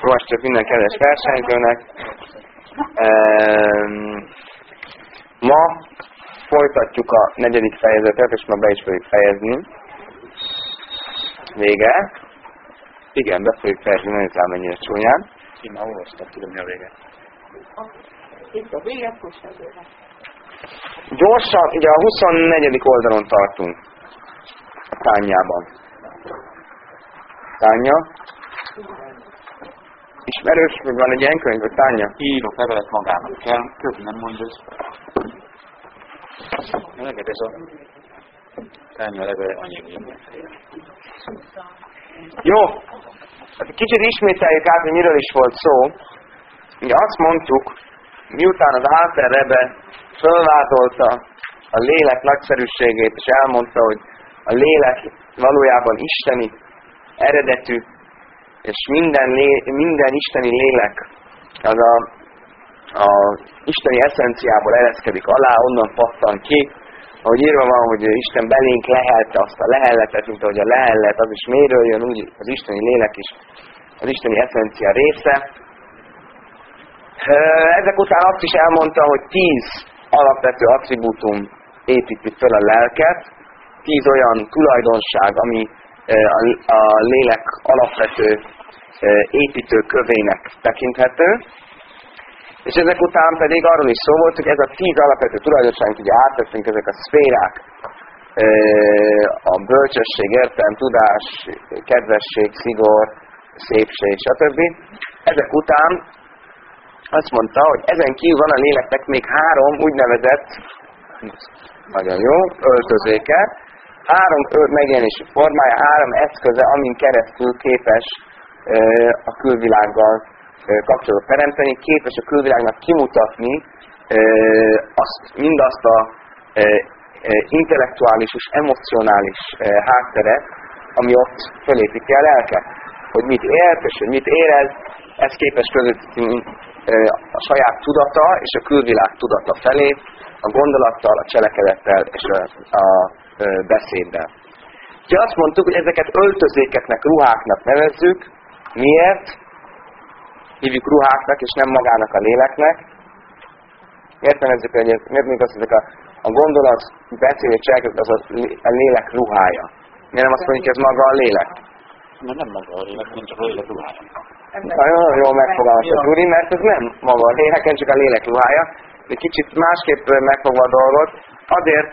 Jó estét minden kedves versenyzőnek! Ma folytatjuk a 4. fejezetet, és ma be is fogjuk fejezni. Vége. Igen, be fogjuk fejezni, nem tudom mennyire csúnyán. Én már olvastam, tudom mi a vége. Itt a vége, Gyorsan, ugye a 24. oldalon tartunk. A tányjában. Tánya. Ismerős, hogy van egy ilyen könyv, hogy Tánya? Írok levelet magának kell, közben nem mondod. Neked ez a Tánya levele anyagja. Jó, hát kicsit ismételjük át, hogy miről is volt szó. Ugye azt mondtuk, miután az Alter Rebbe fölvázolta a lélek nagyszerűségét, és elmondta, hogy a lélek valójában isteni eredetű, és minden isteni lélek az a isteni eszenciából ereszkedik alá, onnan pattan ki, ahogy írva van, hogy Isten belénk lehelte azt a lehelletet, mint ahogy a lehellet, az is méről jön, úgy az isteni lélek is az isteni eszencia része. Ezek után azt is elmondta, hogy 10 alapvető attribútum építi fel a lelket, 10 olyan tulajdonság, ami a lélek alapvető építőkövének tekinthető. És ezek után pedig arról is szó volt, hogy ez a 10 alapvető tulajdonság, ugye átvettünk ezek a szférák, a bölcsesség, értelem, tudás, kedvesség, szigor, szépség, stb. Ezek után azt mondta, hogy ezen kívül van a léleknek még 3 úgynevezett, nagyon jó, öltözéke, 3 megjelenési formája, 3 eszköze, amin keresztül képes a külvilággal kapcsolatot teremteni, képes a külvilágnak kimutatni mindazt a intellektuális és emocionális hátteret, ami ott fölépíti a lelket. Hogy mit ért és hogy mit érez, ez képes közvetíteni a saját tudata és a külvilág tudata felé, a gondolattal, a cselekedettel és a beszéddel. Úgyhogy azt mondtuk, hogy ezeket öltözékeknek, ruháknak nevezzük. Miért hívjuk ruháknak és nem magának a léleknek? Miért nevezzük, hogy miért még azt mondjuk a gondolat, beszélés, cselekedet az a lélek ruhája? Miért nem azt mondjuk, hogy ez maga a lélek? Mert nem maga a lélek, nem csak a lélek ruhája. Nagyon jól megfogalmazta Gyuri, mert ez nem maga a lélek, csak a lélek ruhája. De kicsit másképp megfogva a dolgot, azért,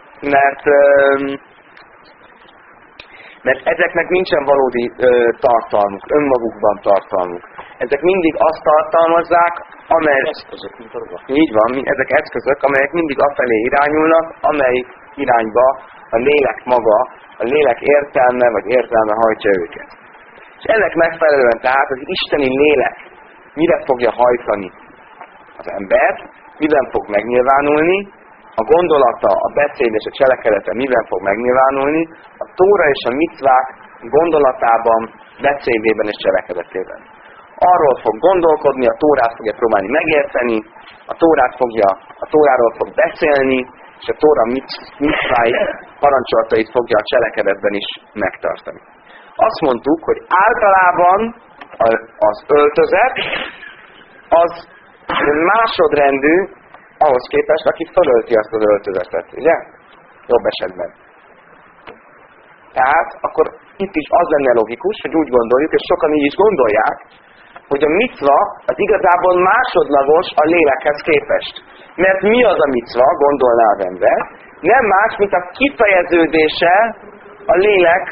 mert ezeknek nincsen valódi tartalmuk, önmagukban tartalmuk. Ezek mindig azt tartalmazzák, amelyek így van, ezek eszközök, amelyek mindig afelé irányulnak, amely irányba a lélek maga, a lélek értelme vagy értelme hajtja őket. És ennek megfelelően tehát az isteni lélek mire fogja hajtani az embert, miben fog megnyilvánulni, a gondolata, a beszéd és a cselekedete miben fog megnyilvánulni, a tóra és a micvák gondolatában, beszédében és cselekedetében. Arról fog gondolkodni, a tórát fogja próbálni megérteni, a tóráról fog beszélni, és a tóra micváit, parancsolatait fogja a cselekedetben is megtartani. Azt mondtuk, hogy általában az öltözet az másodrendű ahhoz képest, aki fölölti azt az öltözetet, ugye? Jobb esetben. Tehát akkor itt is az lenne logikus, hogy úgy gondoljuk, és sokan így is gondolják, hogy a micva az igazából másodlagos a lélekhez képest. Mert mi az a micva, gondolná az ember? Nem más, mint a kifejeződése a lélek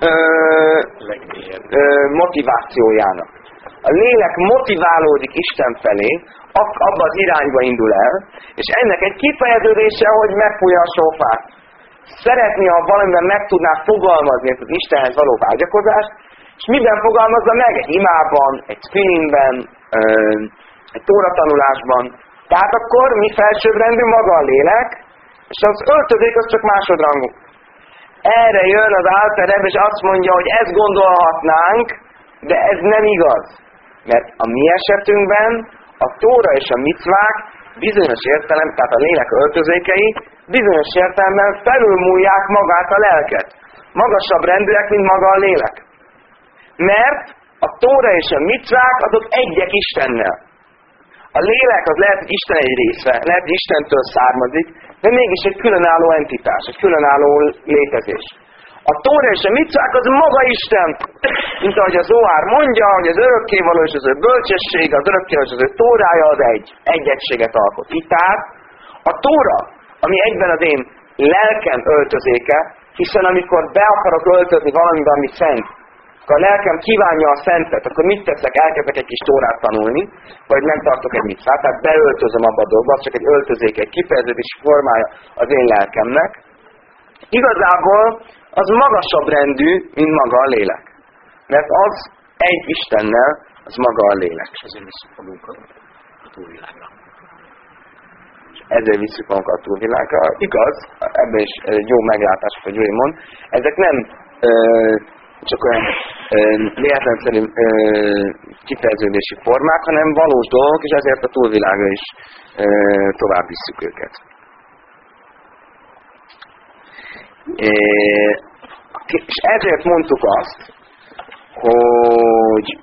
motivációjának. A lélek motiválódik Isten felé, abba az irányba indul el, és ennek egy kifejeződése, hogy megfújja a sófát. Szeretné, ha valamiben meg tudná fogalmazni ezt az Istenhez való vágyakozást, és miben fogalmazza meg? Egy imában, egy spinningben, egy tóratanulásban. Tehát akkor mi felsőbbrendű maga a lélek, és az öltözék az csak másodrangú. Erre jön az Alter Rebbe, és azt mondja, hogy ezt gondolhatnánk, de ez nem igaz. Mert a mi esetünkben a tóra és a micvák bizonyos értelem, tehát a lélek öltözékei bizonyos értelemben felülmúlják magát a lelket. Magasabb rendűek, mint maga a lélek. Mert a tóra és a micvák azok egyek Istennel. A lélek az lehet, hogy Isten egy része, lehet, hogy Istentől származik, de mégis egy különálló entitás, egy különálló létezés. A tóra és a micvák az maga Isten, mint ahogy a Zohár mondja, hogy az örökkévaló és az ő bölcsesség, az örökkévaló és az ő tórája az egy egységet alkot. Így tehát a tóra, ami egyben az én lelkem öltözéke, hiszen amikor be akarok öltözni valamiben, ami szent, akkor a lelkem kívánja a szentet, akkor mit teszek? Elkezdek egy kis tórát tanulni, vagy nem tartok egy micvát, tehát beöltözöm abba a dolgba, az csak egy öltözék, egy kifejeződési formája az én lelkemnek. Igazából az magasabb rendű, mint maga a lélek. Mert az egy Istennel, az maga a lélek. És ezért visszük magunkat a túlvilágra. Ezért visszük magunkat a túlvilágra. Igaz, ebben is egy jó meglátás, hogy Gyuri mond. Ezek nem csak olyan véletlenszerű kifejeződési formák, hanem valós dolgok, és ezért a túlvilágra is tovább visszük őket. És ezért mondtuk azt, hogy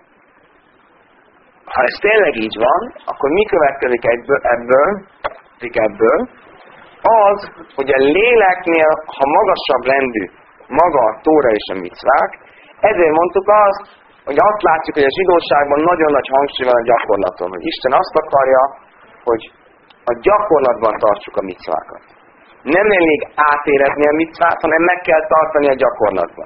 ha ez tényleg így van, akkor mi következik ebből? Az, hogy a léleknél, ha magasabb rendű maga a tóra és a micvák, ezért mondtuk azt, hogy azt látjuk, hogy a zsidóságban nagyon nagy hangsúly van a gyakorlaton, hogy Isten azt akarja, hogy a gyakorlatban tartsuk a micvákat. Nem elég átérezni a micvát, hanem meg kell tartani a gyakorlatban.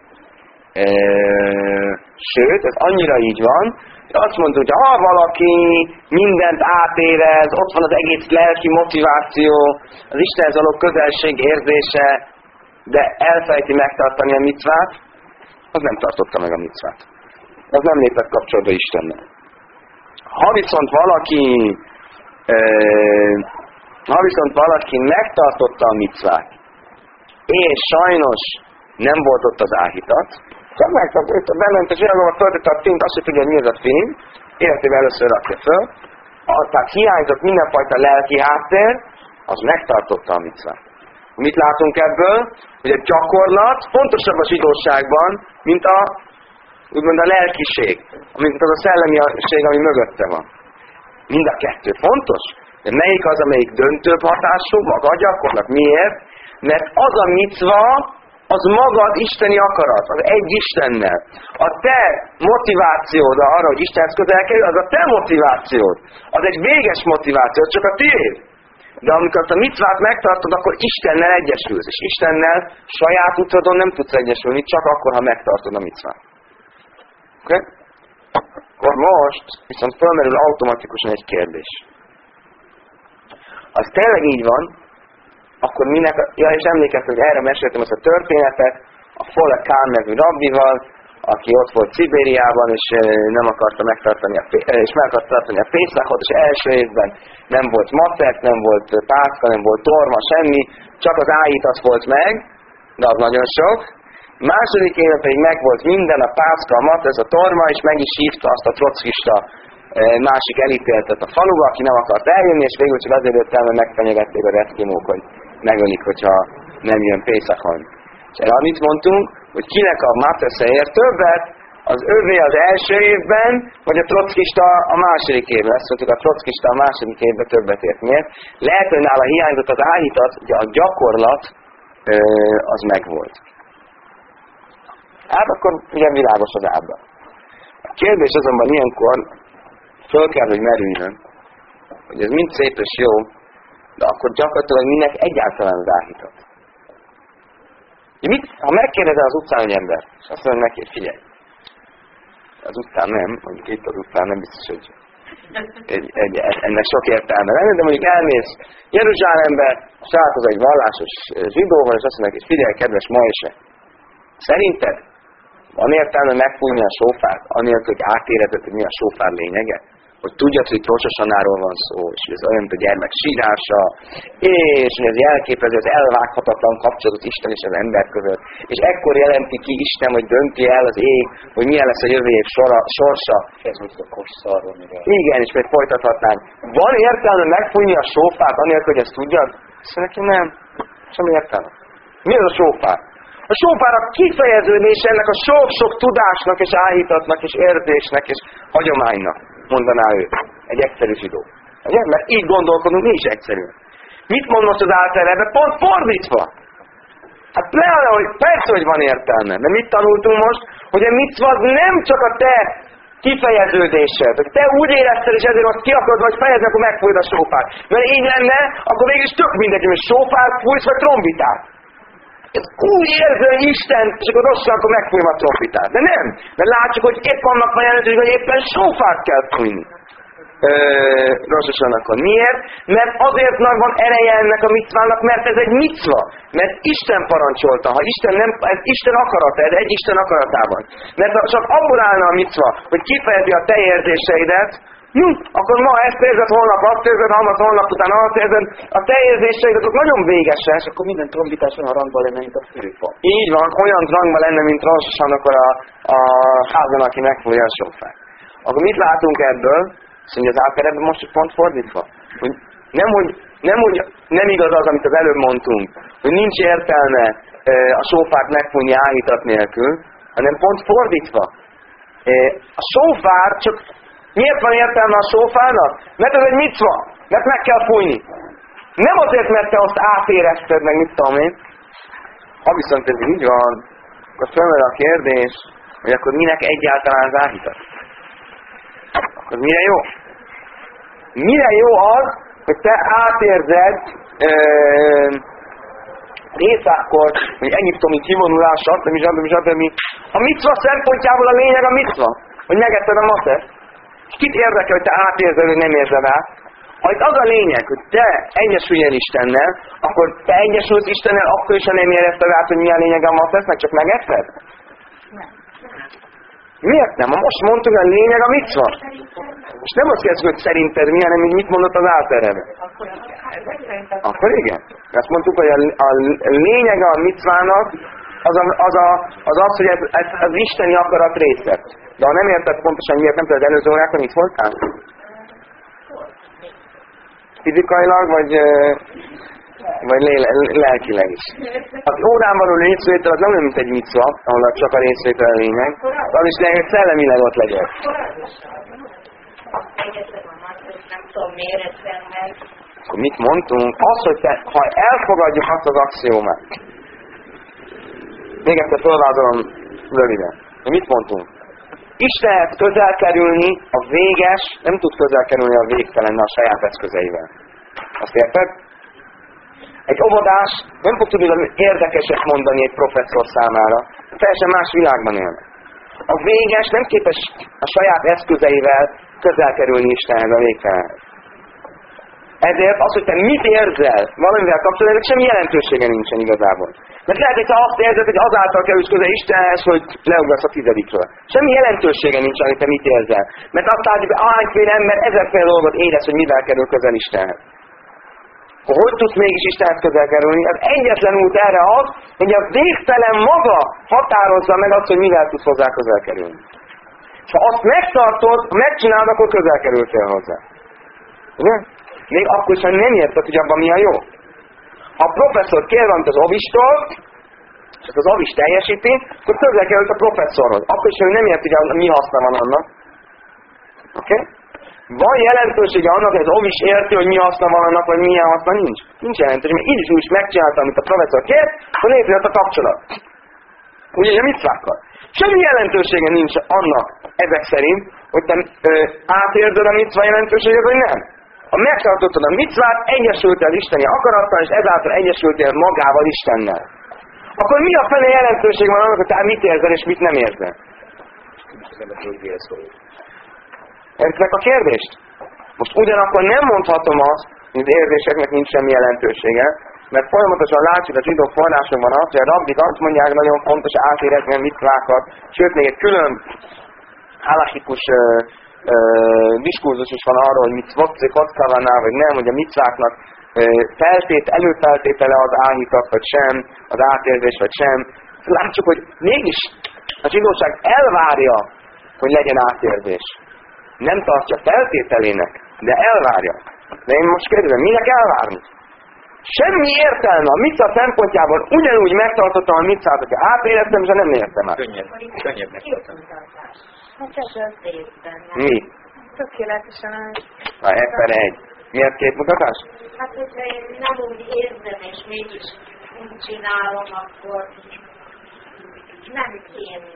Sőt, ez annyira így van, hogy azt mondtuk, hogy ha valaki mindent átérez, ott van az egész lelki motiváció, az Istenhez való közelség érzése, de elfelejti megtartani a micvát, az nem tartotta meg a micvát. Az nem lépett kapcsolatba Istennel. Ha viszont valaki megtartotta a micvát, és sajnos nem volt ott az áhítat, csak bement a zsíragóba, föltette a fényt, azt se tudja, hogy mi ez a fény, életében először rakja föl, tehát hiányzott mindenfajta lelki háttér, az megtartotta a micvát. Mit látunk ebből? Hogy a gyakorlat fontosabb a zsidóságban, mint úgymond a lelkiség, mint az a szellemiség, ami mögötte van. Mind a kettő fontos, de melyik az, amelyik döntőbb hatású? Maga a gyakorlat. Miért? Mert az a micva, az maga az isteni akarat, az egy Istennel. A te motivációd arra, hogy Istenhez közel kerül, az a te motivációd. Az egy véges motiváció, csak a tiéd. De amikor azt a micvát megtartod, akkor Istennel egyesülsz. És Istennel saját utadon nem tudsz egyesülni, csak akkor, ha megtartod a micvát. Oké? Akkor most viszont fölmerül automatikusan egy kérdés. Az tényleg így van, akkor minek, és emlékeztem, hogy erre meséltem ezt a történetet, a Fole Kán nevű rabbival, aki ott volt Szibériában, és nem akarta megtartani a Pészachot, és első évben nem volt macek, nem volt pászka, nem volt torma, semmi, csak az ájítat volt meg, de az nagyon sok. Második évben pedig meg volt minden, a pászka, a mac, ez a torma, és meg is hívta azt a trockista másik elítéltet a faluba, aki nem akart eljönni, és végül csak azért jött el, mert megfenyegették az eszkimók, hogy megölik, hogyha nem jön Pészachon. És erre amit mondtunk, hogy kinek a macesze ér többet, az övé az első évben, vagy a trockista a második évben. Ezt mondtuk, a trockista a második évben többet ért. Miért? Lehet, hogy nála hiányzott az áhítat, de a gyakorlat az megvolt. Hát akkor ugye világos az ábra. A kérdés azonban ilyenkor föl kell, hogy merüljön, hogy ez mind szép és jó, de akkor gyakorlatilag minek egyáltalán az áhítat. Ha megkérdezel az utcán egy ember, és azt mondja neki, figyelj, az utcán nem, mondjuk itt az utcán nem biztos, hogy ennek sok értelme lenne, de mondjuk elmész Jeruzsálembe, találkozol egy vallásos zsidóval, és azt mondja neki, figyelj, kedves Mojse, szerinted van értelme megfújni a sófárt, anélkül, hogy átérezed, hogy mi a sófár lényege? Hogy tudjad, hogy Rososanáról van szó, és hogy ez olyan, mint a gyermek sírása, és hogy ez jelképezi az elvághatatlan kapcsolatot Isten és az ember között. És ekkor jelenti ki Isten, hogy dönti el az ég, hogy milyen lesz a jövő év sorsa. Ez most a kosszarról, igen, és még folytathatnánk. Van értelme megfújni a sófát, anélkül, hogy ezt tudjad? Azt mondja neki, nem. Semmi értelme. Mi az a sófár? A sófár a kifejeződés ennek a sok-sok tudásnak és áhítatnak és érzésnek és hagyománynak, mondaná ő. Egy egyszerű zsidó. Ugye? Mert így gondolkodunk mi is egyszerűen. Mit mond most az általában? Pont fordítva. Hát pláne, hogy persze, hogy van értelme. De mit tanultunk most? Hogy a micva az nem csak a te kifejeződésed. Hogy te úgy érezted, és ezért most ki akarod vagy fejezni, akkor megfújod a sófár. Mert így lenne, akkor végül tök mindegy, hogy sófár fújsz vagy trombitát. Ez úgy érzi, hogy Isten, és akkor rosszul, akkor megfújom a trombitát. De nem. Mert látjuk, hogy épp annak van jelentőség, hogy éppen sófárt kell fújni. Rossosan akkor. Miért? Mert azért van ereje ennek a micvának, mert ez egy micva. Mert Isten parancsolta. Ha Isten nem, ez Isten akarata, ez egy Isten akaratában. Mert ha csak abból állna a micva, hogy kifejezi a te érzéseidet, akkor ma ezt érzed, holnap azt érzed, holnap után azt érzed, a te érzéseidet azok nagyon végesek. És akkor minden trombitás olyan rangban lenne, mint a fülfa. Így van, olyan rangban lenne, mint Rossosan akkor a házon, aki megfújja a sófát. Akkor mit látunk ebből? Azt mondja, az átkeretben most pont fordítva. Hogy nem igaz az, amit az előbb mondtunk, hogy nincs értelme a sófárt megfújni áhítat nélkül, hanem pont fordítva. A sófár csak... Miért van értelme a sófárnak? Mert ez egy micva. Mert meg kell fújni. Nem azért, mert te azt átérezted meg, mit tudom én. Ha viszont ez így van, akkor fölmerül a kérdés, hogy akkor minek egyáltalán az áhítat? Az mire jó? Mire jó az, hogy te átérzed részákkor, hogy egyiptomi kivonulás, stb. A micva szempontjából a lényeg a micva, hogy megetted a matet. És kit érdekel, hogy te átérzed, hogy nem érzed át? Ha itt az a lényeg, hogy te egyesüljél Istennel, akkor te egyesülsz Istennel, akkor is, ha nem érezted át, hogy mi a lényeg a matesznek, csak megetted? Miért nem? Most mondtuk, hogy a lényeg a micva. És nem azt kezdjük, hogy szerinted mi, hanem hogy mit mondott az álterebe. Akkor igen. Azt mondtuk, hogy a lényeg a micvának az, hogy ez az isteni akarat része. De ha nem érted pontosan miért, nem tudod, előző órákon itt voltál? Fizikailag, vagy lelkileg is. Az órán való részvétel az nem olyan, mint egy micva, ahol csak a részvétel a lényeg. Az is lényeg, hogy szellemileg ott legyek. Akkor mit mondtunk? Az, hogy ha elfogadjuk azt az axiómát. Még egyszer felvázolom röviden. De mit mondtunk? Istenhez közel kerülni, a véges nem tud közel kerülni a végtelenne a saját eszközeivel. Azt érted? Egy óvodás nem fog tudni érdekeset mondani egy professzor számára. Teljesen más világban élnek. A véges nem képes a saját eszközeivel közel kerülni Istenhez a végtelenhez. Ezért az, hogy te mit érzel valamivel kapcsolatban, semmi jelentősége nincsen igazából. Mert lehet, hogy te azt érzed, hogy azáltal kerülsz közel Istenhez, hogy leugrasz a 10-ről. Semmi jelentősége nincsen, hogy te mit érzel. Mert azt látjuk, hogy ahányféle ember ezerféle dolgot érez, hogy mivel kerül közel Istenhez. Hogy tudsz mégis Istenhez közel kerülni? Az egyetlen út erre az, hogy a végtelen maga határozza meg azt, hogy mivel tudsz hozzá közel kerülni. És ha azt megtartod, megcsinálod, akkor közel kerültél hozzá. Ugye? Még akkor is, ha nem érted, hogy abban mi a jó. Ha a professzor kér valamit az ovistól, és az ovis teljesíti, akkor közel került a professzorhoz. Akkor is, hogy nem érti, hogy mi haszna van annak. Oké? Okay? Van jelentősége annak, hogy az ovis érti, hogy mi haszna van annak, vagy milyen haszna nincs? Nincs jelentősége, mert így is megcsinálta, amit a professzor kért, akkor létrejött a kapcsolat. Ugye a micvákkal. Semmi jelentősége nincs annak ezek szerint, hogy te átérzed a micva jelentőséget, vagy nem. Ha megtartottad a micvát, egyesültél az isteni akarattal, és ezáltal egyesültél magával Istennel. Akkor mi a fele jelentőség van annak, hogy te mit érzel, és mit nem érzel? Értek a kérdést? Most ugyanakkor nem mondhatom azt, hogy az érzéseknek nincs semmi jelentősége, mert folyamatosan látjuk a zsidó forrásokban azt, hogy a rabbik azt mondják, nagyon fontos átérezni a micvákat, sőt még egy külön halachikus diskurzus is van arról, hogy mit kockavanál, vagy nem, hogy a micváknak előfeltétele az áhítat, vagy sem, az átérzés, vagy sem. Látjuk, hogy mégis a zsidóság elvárja, hogy legyen átérzés. Nem tartja feltételének, de elvárja. De én most kérdezem, minek elvárni? semmi értelme a micva szempontjából ugyanúgy megtartottam a micvát, hogyha átéreztem, és nem értem át. Könnyebb megtartani. Hát ez az részben. Mi? Tökéletesen az. Na, ebben egy. Miért két mutatás? Hát, hogyha én nem úgy érzem, és mégis úgy csinálom, akkor nem kéne.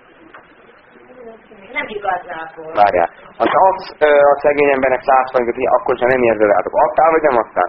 Nem igazából. Várjál. Ha te adsz a szegény embernek 100 forintot, akkor sem nem érzed át. Adtál vagy nem adtál?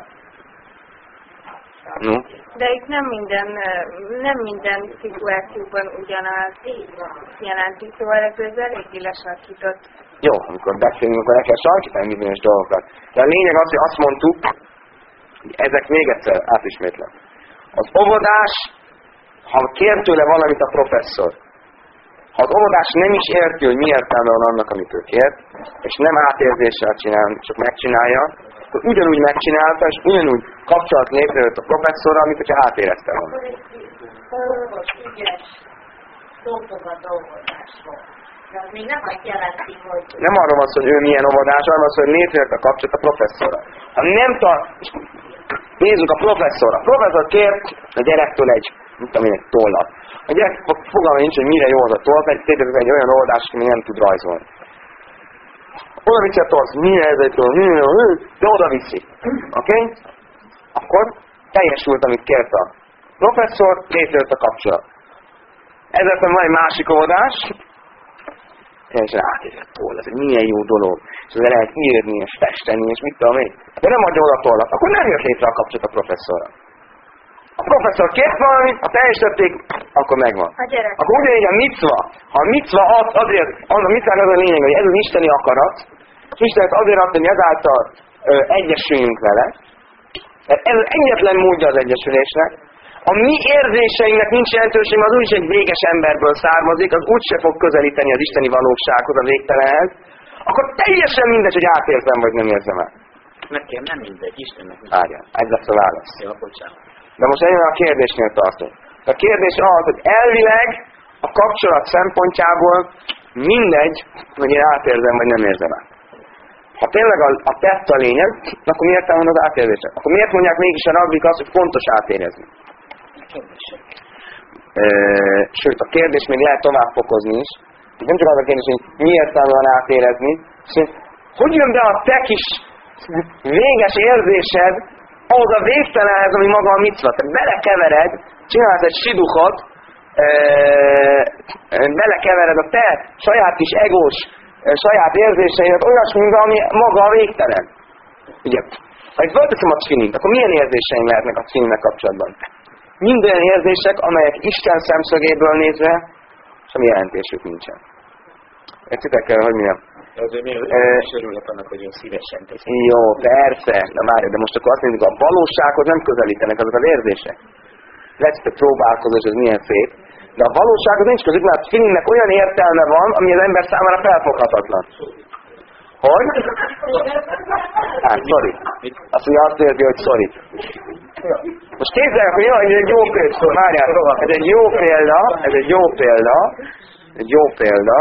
No. De itt nem minden szituációban ugyanaz jelenti, szóval ez eléggé lesarkított. Jó, amikor beszélünk, akkor el kell sarkítani bizonyos dolgokat. De a lényeg az, hogy azt mondtuk, hogy ezek még egyszer átismétlem. Az óvodás, ha kér tőle valamit a professzor, ha az óvodás nem is érti, hogy mi értelme van annak, amit ő kér, és nem átérzéssel csinál, csak megcsinálja, akkor ugyanúgy megcsinálta, és ugyanúgy kapcsolat létrejött a professzorral, mint hogyha átérezte volna. Orvos, ügyes, dolgokat óvodásról. De az még nem azt jelenti, hogy... Nem arról van szó, hogy ő milyen óvodás, hanem az, hogy létrejött a kapcsolat a professzorral. Ha nem tart... Nézzük a professzorra. A professzor kért a gyerektől egy, mit tudom én, egy tollat. A gyerek fogalma nincs, hogy mire jó az a toll, mert tétezik egy olyan oldás, ami nem tud rajzolni. Oda viszi a toll, milyen ez egy toll, de oda viszi. Oké? Akkor teljesült, amit kért a professzor, létrejött a kapcsolat. Ezzel van egy másik óvodás, teljesen átérett toll, ez egy milyen jó dolog. És ezzel lehet írni, és festeni, és mit tudom én. De nem adja oda tollat, akkor nem jött létre a kapcsolat a professzorra. A professzor kért valamit, ha teljesítették, akkor megvan. Akkor ugyanígy a micva. Ha a micva azért, a micvának az a lényeg, hogy ez az isteni akarat, és Istenet azért adta, hogy ezáltal egyesüljünk vele. Mert ez egyetlen módja az egyesülésnek. A mi érzéseinknek nincs jelentőség, mert az úgyis egy véges emberből származik, az úgyse fog közelíteni az isteni valósághoz, a végtelenhez. Akkor teljesen mindegy, hogy átérzem, vagy nem érzem el. Nekem nem mindegy, Istennek. Várjál, ez lesz a válasz. Jó, bocsánat. De most egyébként a kérdésnél tartunk. A kérdés az, hogy elvileg a kapcsolat szempontjából mindegy, hogy én átérzem, vagy nem érzem át. Ha tényleg a tett a lényeg, akkor miért van az átérzések? Akkor miért mondják mégis a rabbik azt, hogy fontos átérezni? Sőt, a kérdés még lehet tovább fokozni is. Nem csak az a kérdés, hogy miért van átérezni, hogy jön be a te kis véges érzésed ahhoz a végtelenhez, ami maga a micva. Tehát belekevered, csinálsz egy siduchot, belekevered a te saját kis egós, saját érzéseidet olyasmi, ami maga a végtelen. Ugye, ha itt fölteszem a tfilint, akkor milyen érzéseim lehetnek a tfilinnek kapcsolatban? Minden érzések, amelyek Isten szemszögéből nézve, semmi jelentésük nincsen. Értitek el, hogy milyen? Azért még örülök annak, hogy én szívesen teszem. Jó, persze, de most akkor azt mondjuk, a valósághoz nem közelítenek azok az érzések. Lehet, hogy próbálkozás, ez milyen szép, de a valósághoz nincs közük, mert a filmnek olyan értelme van, ami az ember számára felfoghatatlan. Hogy? Hát, sorry. Azt mondja, azt érzi, hogy sorry. Most képzeljük, hogy jaj, ez egy jó példa. Várjál, ez egy jó példa, egy jó példa.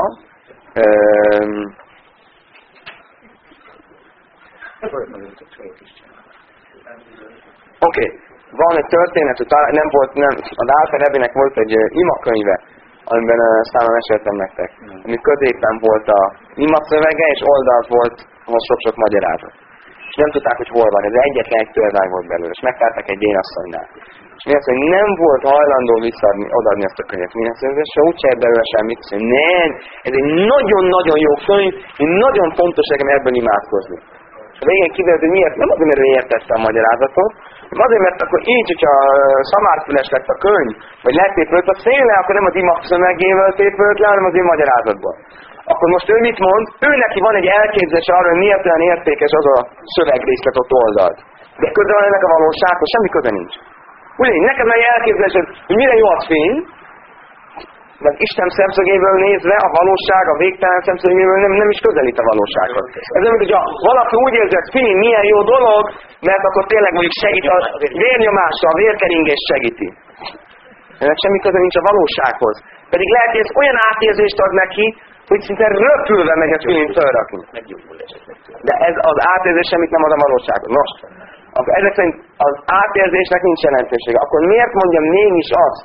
Oké, van egy történet, hogy az Álfer Rebinek volt egy imakönyve, amiben aztán meséltem nektek. Ami középen volt a imaszövege, és oldalt volt, ahol sok-sok magyarázat. És nem tudták, hogy hol van, ez egyetlen egy példány volt belőle, és megtárták egy dénasszonynál. És mi azt mondja, nem volt hajlandó odaadni ezt a könyvet. Mi azt mondja, se úgy csinálj belőle semmit. Nem, ez egy nagyon-nagyon jó könyv, nagyon fontos nekem ebből imádkozni. És a végén kiderült, hogy miért? Nem azért, mert ő értette a magyarázatot, hanem azért, mert akkor így, hogyha szamárfüles lett a könyv, vagy letépült a szélre, akkor nem az imag szövegével tépült le, hanem az ő magyarázatból. Akkor most ő mit mond? Ő neki van egy elképzelés arra, hogy miért olyan értékes az a szövegrészlet ott oldalt. De köze van ennek a valósághoz, semmi köze nincs. Ugyanígy, neked van egy elképzelés, hogy mire jó a fény, de az Isten szemszögéből nézve a valóság, a végtelen szemszögéből nem is közelít a valósághoz. Ez olyan, hogyha valaki úgy érzi, hogy fény milyen jó dolog, mert akkor tényleg mondjuk segít a vérnyomással, a vérkeringés segíti. Ennek semmi köze nincs a valósághoz. Pedig lehet, hogy ez olyan átérzést ad neki, hogy szinte röpülve megy a filin fölrakni. Meggyógyul esetleg. De ez az átérzés semmit nem ad a valóságot. Most, akkor ezek szerint az átérzésnek nincs jelentősége. Akkor miért mondja mégis azt,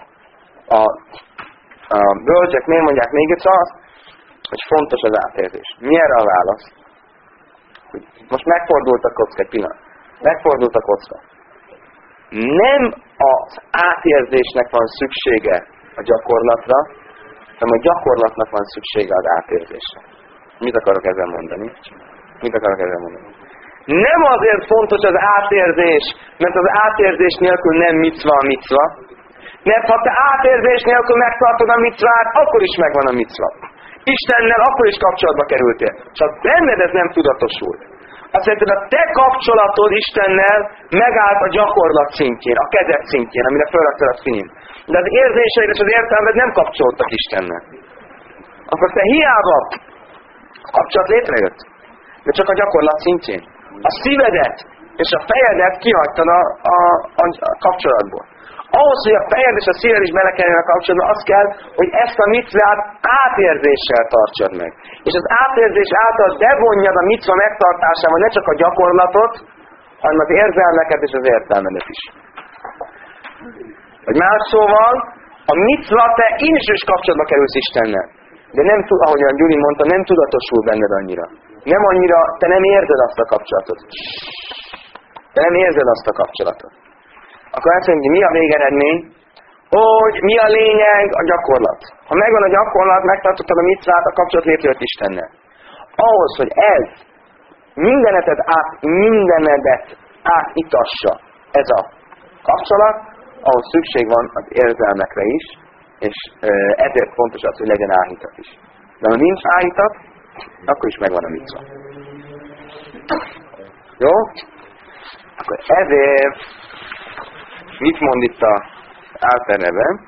a bölcsek miért mondják mégis azt, hogy fontos az átérzés? Mi erre a válasz? Most megfordult a kocka, egy pillanat. Megfordult a kocka. Nem az átérzésnek van szüksége a gyakorlatra, hanem a gyakorlatnak van szüksége az átérzésre. Mit akarok ezzel mondani? Nem azért fontos az átérzés, mert az átérzés nélkül nem micva a micva, mert ha te átérzés nélkül megtartod a micvát, akkor is megvan a micva. Istennel akkor is kapcsolatba kerültél. Csak benned ez nem tudatosult. Azt jelenti, hogy a te kapcsolatod Istennel megállt a gyakorlat szintjén, a kezed szintjén, amire felraktad a szín. De az érzéseid és az értelmed nem kapcsolódtak Istennel. Akkor te hiába a kapcsolat létrejött, de csak a gyakorlat szintjén. A szívedet és a fejedet kihagytad a kapcsolatból. Ahhoz, hogy a fejed és a szíved is belekerüljön a kapcsolatba, az kell, hogy ezt a micvát átérzéssel tartsad meg. És az átérzés által bevonjad a micva megtartásával ne csak a gyakorlatot, hanem az érzelmeket és az értelmedet is. Vagy más szóval, a micva te is kapcsolatba kerülsz Istennel. De nem tud, ahogyan Gyuri mondta, nem tudatosul benned annyira. Nem annyira, te nem érzed azt a kapcsolatot. Te nem érzed azt a kapcsolatot. Akkor azt mondja, mi a végeredmény? Hogy mi a lényeg? A gyakorlat. Ha megvan a gyakorlat, megtartottad a micvát, a kapcsolat létrejött Istennel. Ahhoz, hogy ez mindenedet átitassa ez a kapcsolat, ahhoz szükség van az érzelmekre is, és ezért fontos az, hogy legyen áhítat is. De ha nincs áhítat, akkor is megvan a micva. Jó? Akkor ezért mit mond itt az általában?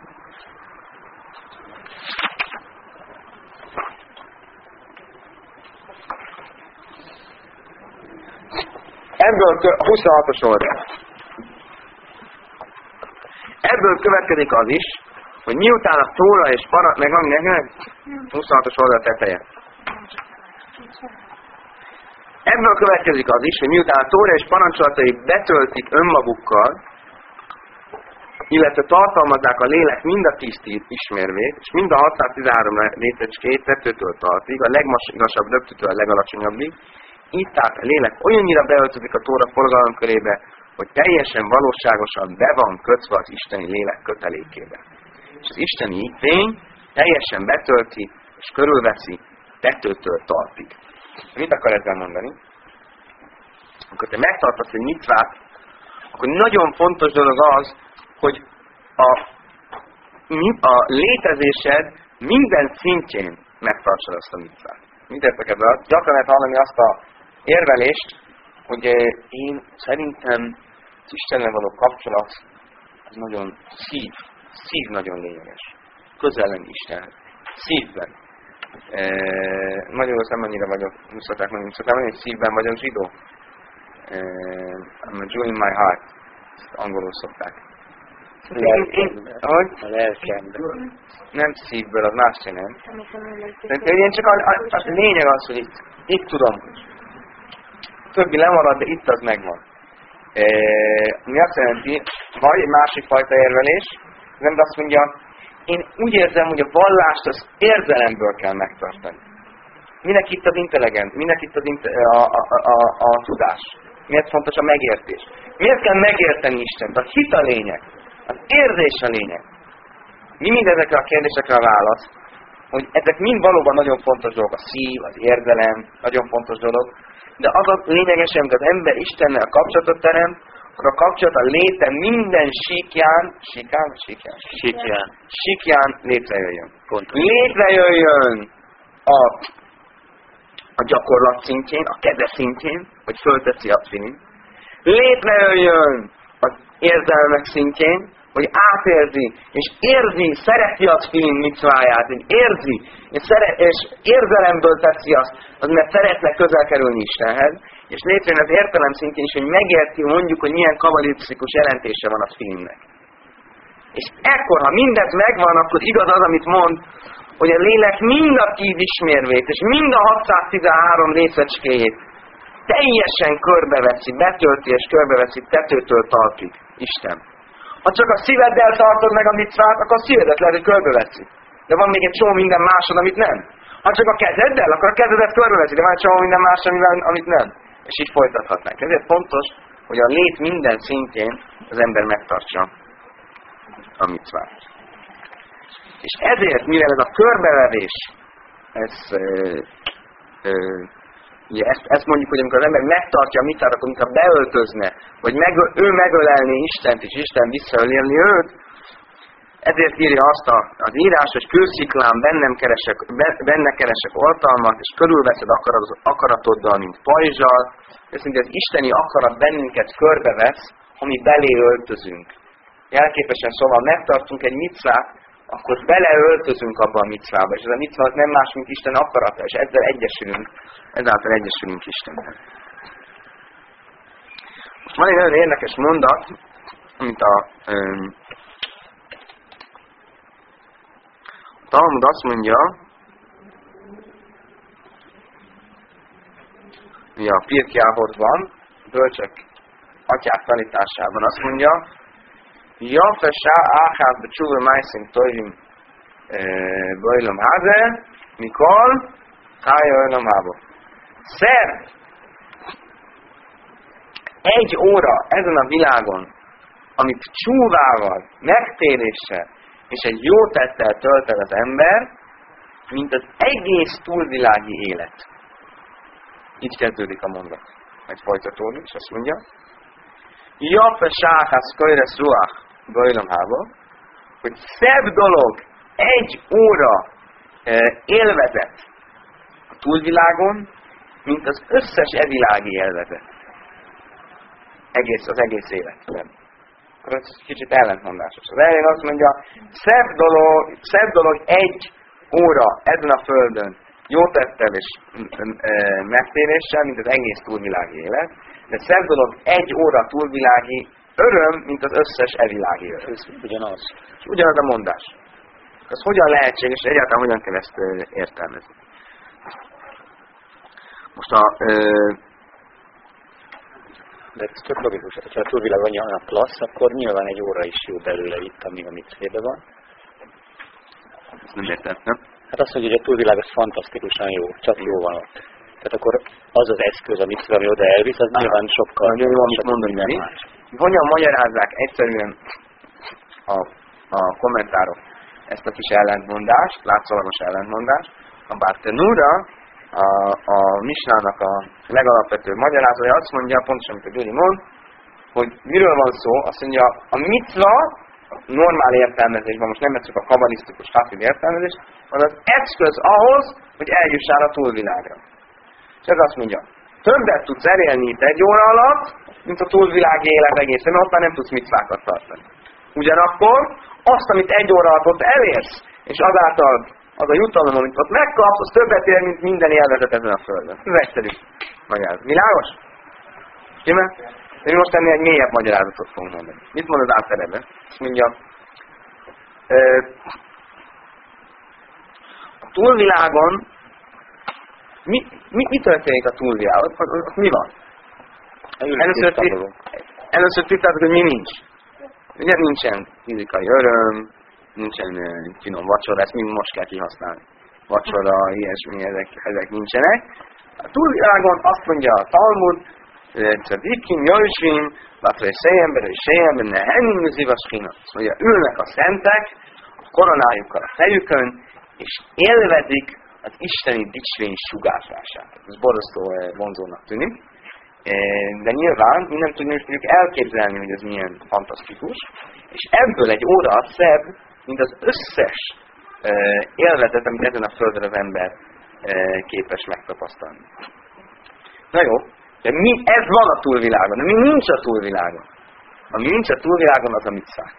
Ebből 26-os oldal. Ebből következik az is, hogy miután a Tóra és meg van mindenkinek? 26-os oldal teteje. Ebből következik az is, hogy miután a Tóra és parancsolatai betöltik önmagukkal, illetve tartalmazzák a lélek mind a 10 ismérvét, és mind a 613 részecskét tetőtől tartig, a legmagasabb röptőtől a legalacsonyabbig, így tehát a lélek olyannyira beöltözik a Tóra forgalomkörébe, hogy teljesen valóságosan be van kötve az isteni lélek kötelékébe. És az isteni fény teljesen betölti és körülveszi tetőtől talpig. Mit akar ezzel mondani? Amikor te megtartasz egy micvát, akkor nagyon fontos dolog az, hogy a létezésed minden szintjén megtartsad azt a micvát. Mit értek ebből? Gyakran lehet hallani azt a érvelést, hogy én szerintem az Istennel való kapcsolat az nagyon szív nagyon lényeges. Közel lenni Istenhez. Szívben. Magyarul nem annyira vagyok, szokták mondani, hogy szívben vagyok zsidó. I'm a Jew in my heart. Ezt angolul szokták. A lelkemben. Nem szívből, az más nem. De én csak a lényeg az, hogy itt tudom. Többi lemarad, de itt az megvan. Mi azt jelenti, vagy egy másik fajta érvelés, nem azt mondja, én úgy érzem, hogy a vallást az érzelemből kell megtartani. Minek itt az intelligens? Minek itt az a tudás? Miért fontos a megértés? Miért kell megérteni Istent? A hit a lényeg. Az érzés a lényeg. Mi mindezekre a kérdésekre a válasz, hogy ezek mind valóban nagyon fontos dolgok. A szív, az érzelem, nagyon fontos dolog. De az a lényegesen, hogy az ember Istennel kapcsolatot teremt, akkor a kapcsolat a léte minden síkján létrejöjjön. Létrejöjjön a gyakorlat szintjén, a keze szintjén, hogy fölteszi a filin. Létrejöjjön az érzelmek szintjén, hogy átérzi, és érzi, szereti az filin micváját, hogy érzi, és érzelemből teszi azt, az mert szeretne közel kerülni Istenhez, és létrejön az értelem szintén is, hogy megérti mondjuk, hogy milyen kabbalisztikus jelentése van a filmnek. És ekkor, ha mindez megvan, akkor igaz az, amit mond, hogy a lélek mind a 10 ismérvét, és mind a 613 részecskéjét teljesen körbeveszi, betölti és körbeveszi tetőtől talpig. Isten. Ha csak a szíveddel tartod meg a micvát, akkor a szívedet lehet, hogy körbeveszi. De van még egy csomó minden másod, amit nem. Ha csak a kezeddel, akkor a kezedet körbeveszi, de van egy csomó minden más, amit nem. És így folytathatnánk. Ezért fontos, hogy a lét minden szintjén az ember megtartsa a micvát. És ezért, mivel ez a körbevevés, ezt mondjuk, hogy amikor az ember megtartja a micvát, akkor mintha beöltözne, vagy ő megölelné Istent, és Isten visszaölélni őt, ezért írja azt az írás, hogy kősziklán benne keresek oltalmat, és körülveszed akaratoddal, mint pajzsal. Ez mint az isteni akarat bennünket körbevesz, ha mi belé öltözünk. Jelképesen szóval megtartunk egy micvát, akkor beleöltözünk abba a micvába, és ez a micva nem más, mint Isten akarata, és ezáltal egyesülünk Istennel. Most van egy nagyon érdekes mondat, amit a Talmud azt mondja, hogy a Pirkei Avotban, bölcsek atyák tanításában azt mondja, Jafe sá áház becsúva májszink tojim bajlom háze, mikor hája öllom hába. Szebb! 1 óra ezen a világon, amit csúvával, megtéréssel és egy jó tettel tölt el az ember, mint az egész túlvilági élet. Így kezdődik a mondat. Majd folytatódik, és azt mondja, Jafe sáhász köjresz ruach bajlom hába, hogy szebb dolog 1 óra élvezet a túlvilágon, mint az összes evilági élvezet. Az egész életben. Akkor ez kicsit ellentmondásos. Az elején azt mondja, szebb dolog 1 óra ezen a földön jó tettel és megtéréssel, mint az egész túlvilági élet, de szebb dolog 1 óra túlvilági öröm, mint az összes evilági öröm. Ez ugyanaz. És ugyanaz a mondás. Ez hogyan lehetséges, és egyáltalán hogyan kell ezt értelmezni. Most de ez tök logikus, hogyha a túlvilág olyan klassz, akkor nyilván 1 óra is jó belőle itt, amíg a micvébe van. Ezt nem értettem. Hát az, hogy a túlvilág az fantasztikusan jó, csak jó van ott. Tehát akkor az az eszköz, amit ami oda elvisz, az nyilván sokkal... Nagyon jó, amit mondani mi. Hogyan magyarázzák egyszerűen a kommentárok ezt a kis ellentmondást, látszólagos ellentmondást, a Bartenura, a Misnának a legalapvetőbb magyarázója azt mondja, pontosan, amit a Gyuri mond, hogy miről van szó, azt mondja, a micva, normál értelmezésben, most nem csak a kabalisztikus hafid értelmezés, az az eszköz ahhoz, hogy eljussál a túlvilágra. És ez azt mondja, többet tudsz elélni itt 1 óra alatt, mint a túlvilági élet egészen, mert ott már nem tudsz micvákat tartani. Ugyanakkor azt, amit 1 óra alatt ott elérsz, és azáltal az a jutalom, amit ott megkapsz, az többet ér, mint minden élvezet ezen a földön. Ez egyszerű magyarázat. Világos? Stimmel? De most ennél egy mélyebb magyarázatot fogunk mondani. Mit mond az átterebe? Azt mondja, a túlvilágon mi történik a túlvilágon? Mi van? Először tisztázzuk, hogy mi nincs. Ugye nincsen fizikai öröm, nincsen finom vacsora, ezt mind most kell kihasználni. Vacsora, ilyesmi, ezek nincsenek. A túlvilágon azt mondja a Talmud, Tzadikim, Jöjsvim, Batra és Sejemben, ne hennim műzivas hina. Szóval ülnek a szentek, a koronájukkal a fejükön, és élvezik az isteni dicsvény sugárzását. Ez borzasztó vonzónak tűnik. De nyilván mi nem tudjuk elképzelni, hogy ez milyen fantasztikus, és ebből 1 óra szebb, mint az összes élvezet, amit ezen a földön az ember képes megtapasztalni. Na jó, de ez van a túlvilágon, de mi nincs a túlvilágon. Ami nincs a túlvilágon, az a micvák.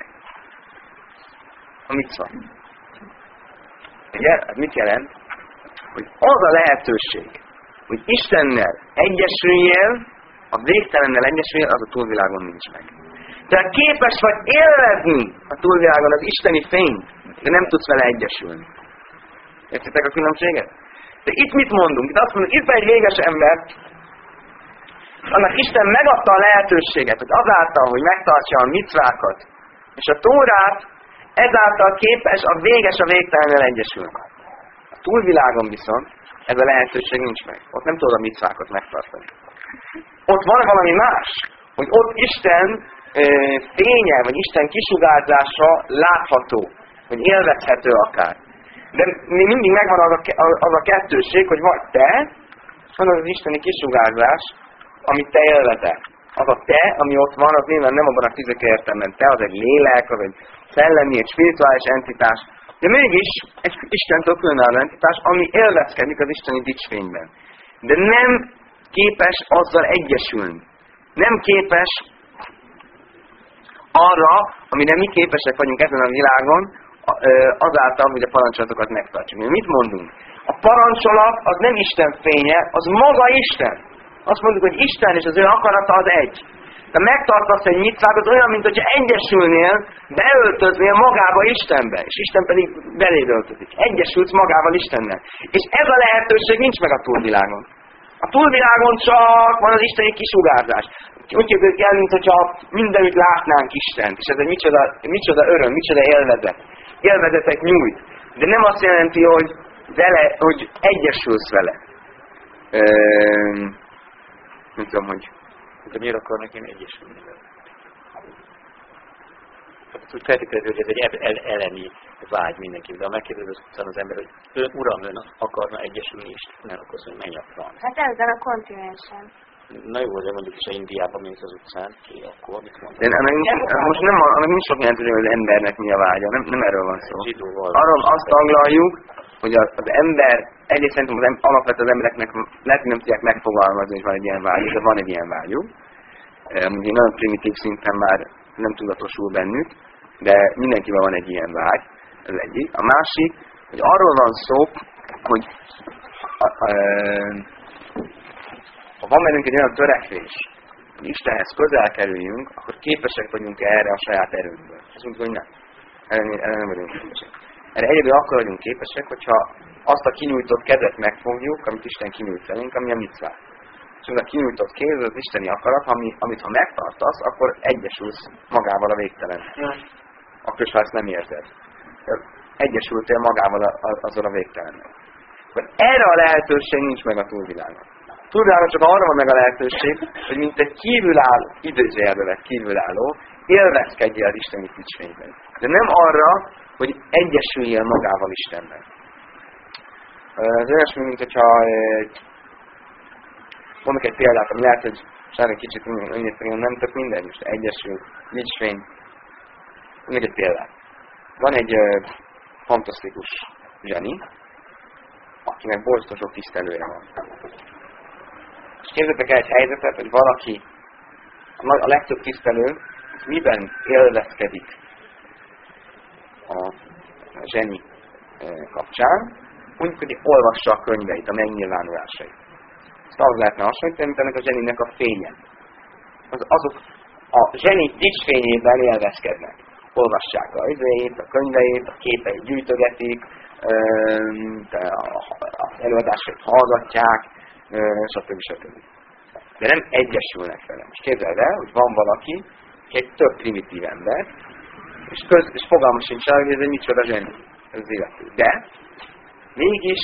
A micva. Ugye? Ez mit jelent? Hogy az a lehetőség, hogy Istennel egyesüljél, a végtelennel egyesüljél, az a túlvilágon nincs meg. Tehát képes vagy élvezni a túlvilágon az isteni fényt, de nem tudsz vele egyesülni. Értitek a különbséget? De itt mit mondunk? Itt azt mondjuk, itt egy véges ember, annak Isten megadta a lehetőséget, hogy azáltal, hogy megtartsa a micvákat, és a Tórát, ezáltal képes a véges a végtelennel egyesülni. A túlvilágon viszont ez a lehetőség nincs meg. Ott nem tudod a micvákat megtartani. Ott van valami más, hogy ott Isten fénye, vagy Isten kisugárzása látható, hogy élvezhető akár. De még mindig megvan az a kettőség, hogy vagy te, van az isteni kisugárzás, amit te élvezel. Az a te, ami ott van, az nyilván nem abban a fizika értelemben te, az egy lélek, az egy szellemi, egy spirituális entitás, de mégis egy Istentől különálló entitás, ami élvezkedik az isteni dicsfényben. De nem képes azzal egyesülni. Nem képes arra, amire mi képesek vagyunk ezen a világon, azáltal, hogy a parancsolatokat megtartjuk. Mi mit mondunk? A parancsolat az nem Isten fénye, az maga Isten. Azt mondjuk, hogy Isten és az ő akarata az egy. De megtartasz egy micvát, az olyan, mint hogyha egyesülnél, beöltöznél magába Istenbe, és Isten pedig beléd öltözik. Egyesülsz magával Istennel. És ez a lehetőség nincs meg a túlvilágon. A túlvilágon csak van az isteni kisugárzás. Úgy képzeljük el, mint hogyha mindenütt látnánk Istent, és ez egy micsoda öröm, micsoda élvezet. Élvezetet nyújt. De nem azt jelenti, hogy egyesülsz vele. Nem tudom, hogy... De miért akarnak én egyesülni vele? Tehát úgy feltétlenül, hogy ez egy elleni vágy mindenki. De ha megkérdez az ember, hogy Uram, ön akarna egyesülni Istennel, akkor azt mondja, menj a franc. Hát ezen a kontinensen. Na jó, de mondjuk is, ha Indiában mész az utcán, ki akkor mit mondod? Most nem sok jelentő, hogy az embernek mi a vágya, nem erről van szó. Zsidóval. Arról azt taglaljuk, hogy az ember, egyrészt szerintem alapvetően az embereknek lehet, hogy nem tudják megfogalmazni, hogy van egy ilyen vágyuk, de van egy ilyen vágyuk. Nagyon primitív szinten már nem tudatosul bennük, de mindenkivel van egy ilyen vágy, ez egyik. A másik, hogy arról van szó, hogy ha van bennünk egy olyan törekvés, hogy Istenhez közel kerüljünk, akkor képesek vagyunk erre a saját erőnkből. Azt mondjuk, hogy nem. Erre nem vagyunk képesek. Erre egyedül akkor vagyunk képesek, hogyha azt a kinyújtott kezet megfogjuk, amit Isten kinyújt felénk, ami a micvá. És az a kinyújtott kéz az isteni akarat, amit ha megtartasz, akkor egyesülsz magával a végtelen. Akkor is, ha ezt nem érzed. Egyesültél magával azzal a végtelennel. Erre a lehetőség nincs meg a túlvilágon. Túlvilágon csak arra van meg a lehetőség, hogy mint egy kívülálló, időzőjelbe kívülálló, élvezkedjél az isteni dicsfényben. De nem arra, hogy egyesüljél magával Istenben. Ez olyasmi, mint hogyha mondok egy példát, ami lehet, hogy egy kicsit nem tök mindegy, most egyesül, dicsfény. Mondok egy példát. Van egy fantasztikus zseni, akinek borzasztó sok tisztelője van. És képzeljétek el egy helyzetet, hogy valaki, a legtöbb tisztelő, miben élvezkedik a zseni kapcsán, mondjuk, hogy olvassa a könyveit, a megnyilvánulásait. Ezt ahhoz lehetne hasonlítani, mint ennek a zseninek a fénye. Azok a zseni dicsfényében élvezkednek. Olvassák a izéjét, a könyveit, a képeit gyűjtögetik, az előadásait hallgatják, stb. De nem egyesülnek vele. Most képzeld el, hogy van valaki, egy tök primitív ember, és fogalma sincs el, hogy ez egy micsoda zseni, ez az illető. De mégis,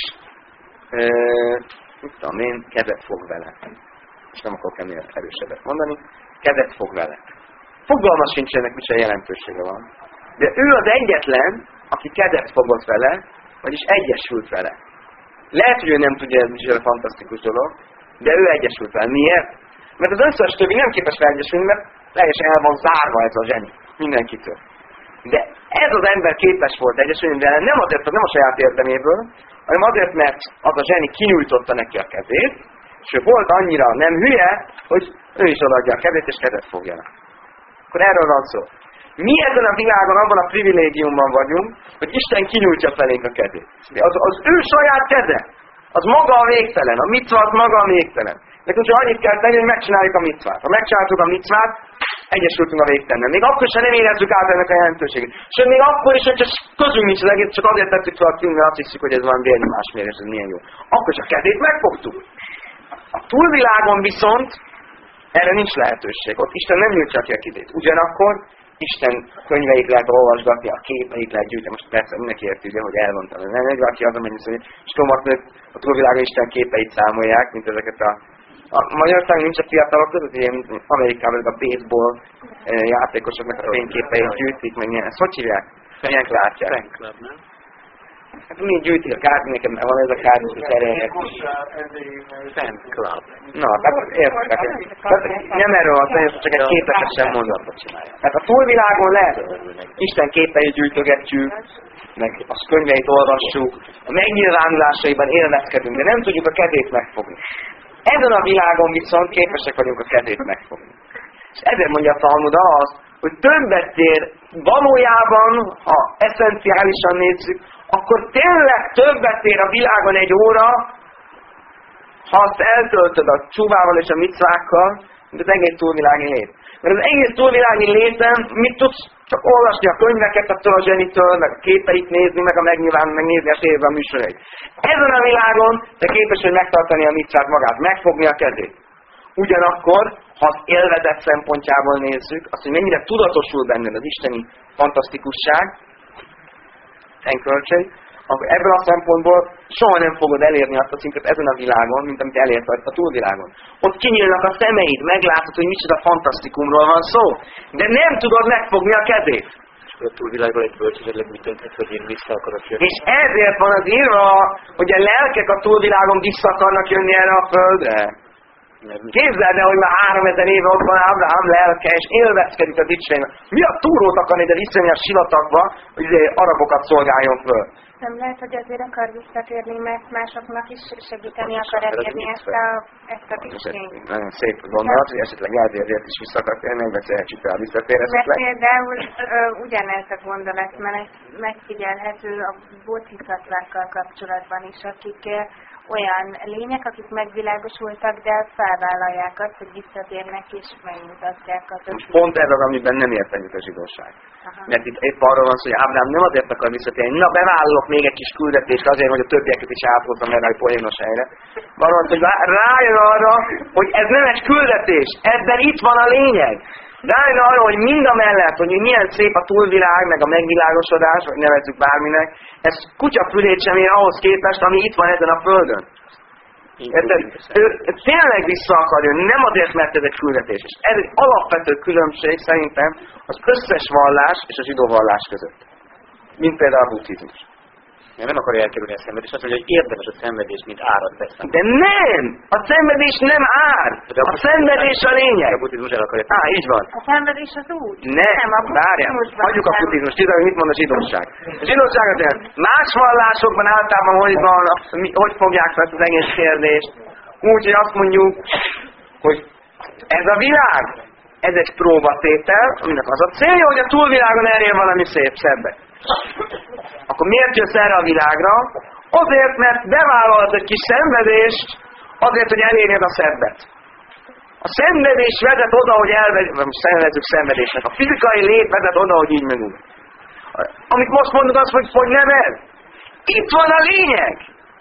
mit tudom én, kezet fog vele. És nem akarok ennél erősebbet mondani, kezet fog vele. Fogalma sincs ennek micsoda jelentősége van. De ő az egyetlen, aki kezet fogott vele, vagyis egyesült vele. Lehet, hogy ő nem tudja, ez micsoda fantasztikus dolog, de ő egyesült vele. Miért? Mert az összes többi nem képes felegyesülni, mert teljesen el van zárva ez a zseni. Mindenkitől. De ez az ember képes volt egyesülni, de nem azért, nem a saját érdeméből, hanem azért, mert az a zseni kinyújtotta neki a kezét, és ő volt annyira nem hülye, hogy ő is odaadja a kezét, és kezet fogja. Akkor erről van szó. Mi ezen a világon abban a privilégiumban vagyunk, hogy Isten kinyújtja felénk a kezét. Az ő saját keze, az maga a végtelen, a micva az maga a végtelen. Nekünk csak annyit kell tenni, hogy megcsináljuk a micvát. Ha megcsináltuk a micvát, egyesültünk a végtelen. Még akkor sem nem érezzük át ennek a jelentőségét. Sőt, még akkor is, hogy csak közünk nincs az egész, csak azért tettük fel a filmre, azt hiszük, hogy ez van vérnyomásmérés, ez milyen jó. Akkor csak a kezét megfogtuk. A túlvilágon viszont erre nincs lehetőség. Ott Isten nem nyújtja ki a kezét. Ugyanakkor Isten könyveit lehet olvasgatni, a képeit lehet gyűjteni. Most persze mindenki érti, ugye, hogy elmondtam. Nem egy valaki az, amennyi szerint stomaknők a túlvilágon Isten képeit számolják, mint ezeket a Magyarországon nincs a fiatalok között, ilyen Amerikában a baseball játékosoknak a fényképeit gyűjtik, meg ilyen. Ezt hogy hívják? Milyen látják? Fanclub, nem? Hát mi gyűjtik a kártya, nekem van ez a kártya, hogy terjenek. Fanclub. Na, tehát értek. Nem erről van szó, csak egy képeket sem mondatot csinálja. Tehát a túlvilágon lehet Isten képeit gyűjtögetjük, meg a könyveit olvassuk, a megnyilvánulásaiban élvezkedünk, de nem tudjuk a kezét megfogni. Ezen a világon viszont képesek vagyunk a kezét megfogni. És ezért mondja a Talmuda azt, hogy többet ér valójában, ha eszenciálisan nézzük, akkor tényleg többet ér a világon egy óra, ha azt eltöltöd a csúvával és a micvákkal, mint az egész túlvilági lét. Mert az egész túlvilági léten mit tudsz? Csak olvasni a könyveket attól a zsenitől, meg a képeit nézni, meg a megnézni a tévében a műsorait. Ezen a világon te képes vagy megtartani a micvát magát, megfogni a kezét. Ugyanakkor, ha az élvezet szempontjából nézzük, azt, hogy mennyire tudatosul benned az isteni fantasztikusság, szentkölcsön, akkor ebből a szempontból soha nem fogod elérni azt a szintet ezen a világon, mint amit elérted a túlvilágon. Ott kinyílnak a szemeid, meglátod, hogy micsoda fantasztikumról van szó, de nem tudod megfogni a kezét. És a túlvilágból egy bölcsőség mit dönthet, hogy én vissza akarok jönni. És ezért van az írva, hogy a lelkek a túlvilágon vissza akarnak jönni erre a földre. Képzeld el, hogy már 3000 éve ott van Ábrahám lelke, és élvezkedik a dicsőségnek. Mi a túrót akarni ide visszajönni a sivatagba, hogy arabokat szolgáljon föl? Nem lehet, hogy azért akar visszatérni, mert másoknak is segíteni akar elérni ezt a dicsőséget. Nagyon szép gondolat, hogy esetleg ezért is vissza akar térni, megbeszélhetjük el a visszatérhetőleg. Mert például ugyanez a gondolat, mert megfigyelhető a bodhisattvákkal kapcsolatban is, akik olyan lények, akik megvilágosultak, de felvállalják azt, hogy visszatérnek és megmutatják a többet. Pont ez az, amiben nem ért együtt a zsidóság. Mert itt épp arról van szó, hogy Ábrahám nem azért akar visszatérni, na bevállalok még egy kis küldetést azért, hogy a többieket is áthozom erre a poénos helyre. Van, hogy rájön arra, hogy ez nem egy küldetés, ebben itt van a lényeg. Rájön arra, hogy mind a mellett, hogy milyen szép a túlvilág, meg a megvilágosodás, vagy nevezzük bárminek, ez kutyafülét sem ér ahhoz képest, ami itt van ezen a földön. Ő tényleg vissza akar jönni, nem azért, mert ez egy küldetés. És ez egy alapvető különbség szerintem az összes vallás és a zsidó vallás között. Mint például a buddhizmus. Nem akarja elkerülni a szenvedést, azt mondja, hogy érdemes a szenvedés, mint árat veszem. De nem! A szenvedés nem ár! A szenvedés a lényeg! A buddhizmus el akarja. Így van. A szenvedés az úgy? Nem, várjál. Hagyjuk a buddhizmust, hogy mit mond a zsidóság. A zsidóságot jelent. Más vallásokban általában hogy fogják fel az egész kérdést? Úgy, hogy azt mondjuk, hogy ez a világ, ez egy próbatétel, aminek az a célja, hogy a túlvilágon elér valami szebbet. Akkor miért jössz erre a világra? Azért, mert bevállalod egy kis szenvedést, azért, hogy elérjed a szebbet. A szenvedés vezet oda, hogy szenvezzük szenvedésnek. A fizikai lét vezet oda, hogy így meg úgy. Amit most mondod, az, hogy nem ez. Itt van a lényeg!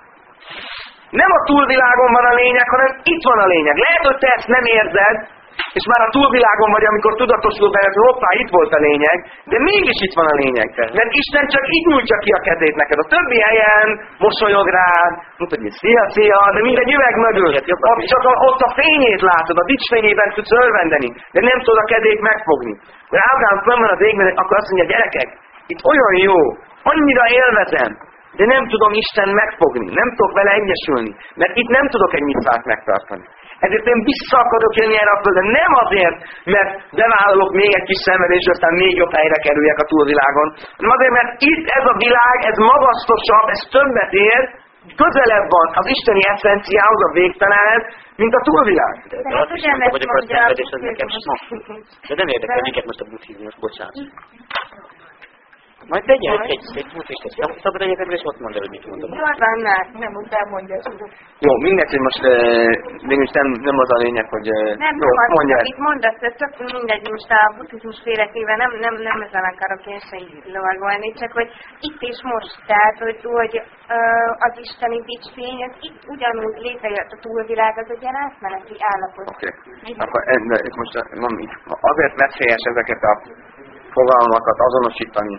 Nem a túlvilágon van a lényeg, hanem itt van a lényeg. Lehet, hogy te ezt nem érzed, és már a túlvilágon vagy, amikor tudatosul benned, hogy hoppá, itt volt a lényeg, de mégis itt van a lényeg. Mert Isten csak így nyújtja ki a kezét neked. A többi helyen mosolyog rád, mondta, hogy szia, de mindegy üveg mögül. Csak ott a fényét látod, a dicsfényében tudsz örvendeni, de nem tudod a kezét megfogni. De Ábrahám fönn van az égben, akkor azt mondja, gyerekek, itt olyan jó, annyira élvezem, de nem tudom Isten megfogni, nem tudok vele egyesülni, mert itt nem tudok egy micvát megtartani. Ezért én vissza akarok jönni erre a földre, nem azért, mert bevállalok még egy kis szenvedést, és aztán még jobb helyre kerüljek a túlvilágon, hanem azért, mert itt ez a világ, ez magasztosabb, ez többet ér, közelebb van az isteni eszenciához, a végtelenhez, mint a túlvilág. De azt is mondta, hogy a szenvedés az nekem smak. De nem érdekel minket most a buddhizmus, bocsánat. Majd tegyen egy buddhista szabad egyetemre, és ott mondd el, hogy mit mondom. Jó, annál, nem után mondja. Jó, mindegy, hogy most mégis nem az a lényeg, hogy... Nem, jó, az, mondja amit mondasz, ez tök mindegy, most a buddhizmus félekével nem ezen akarok én se így lovagolni, csak hogy itt és most, tehát, hogy az isteni dicsfény, ez itt ugyanúgy létrejött a túlvilág, az egy ilyen átmeneti állapot. Oké. Akkor itt most nem így. Azért veszélyes ezeket a fogalmakat azonosítani,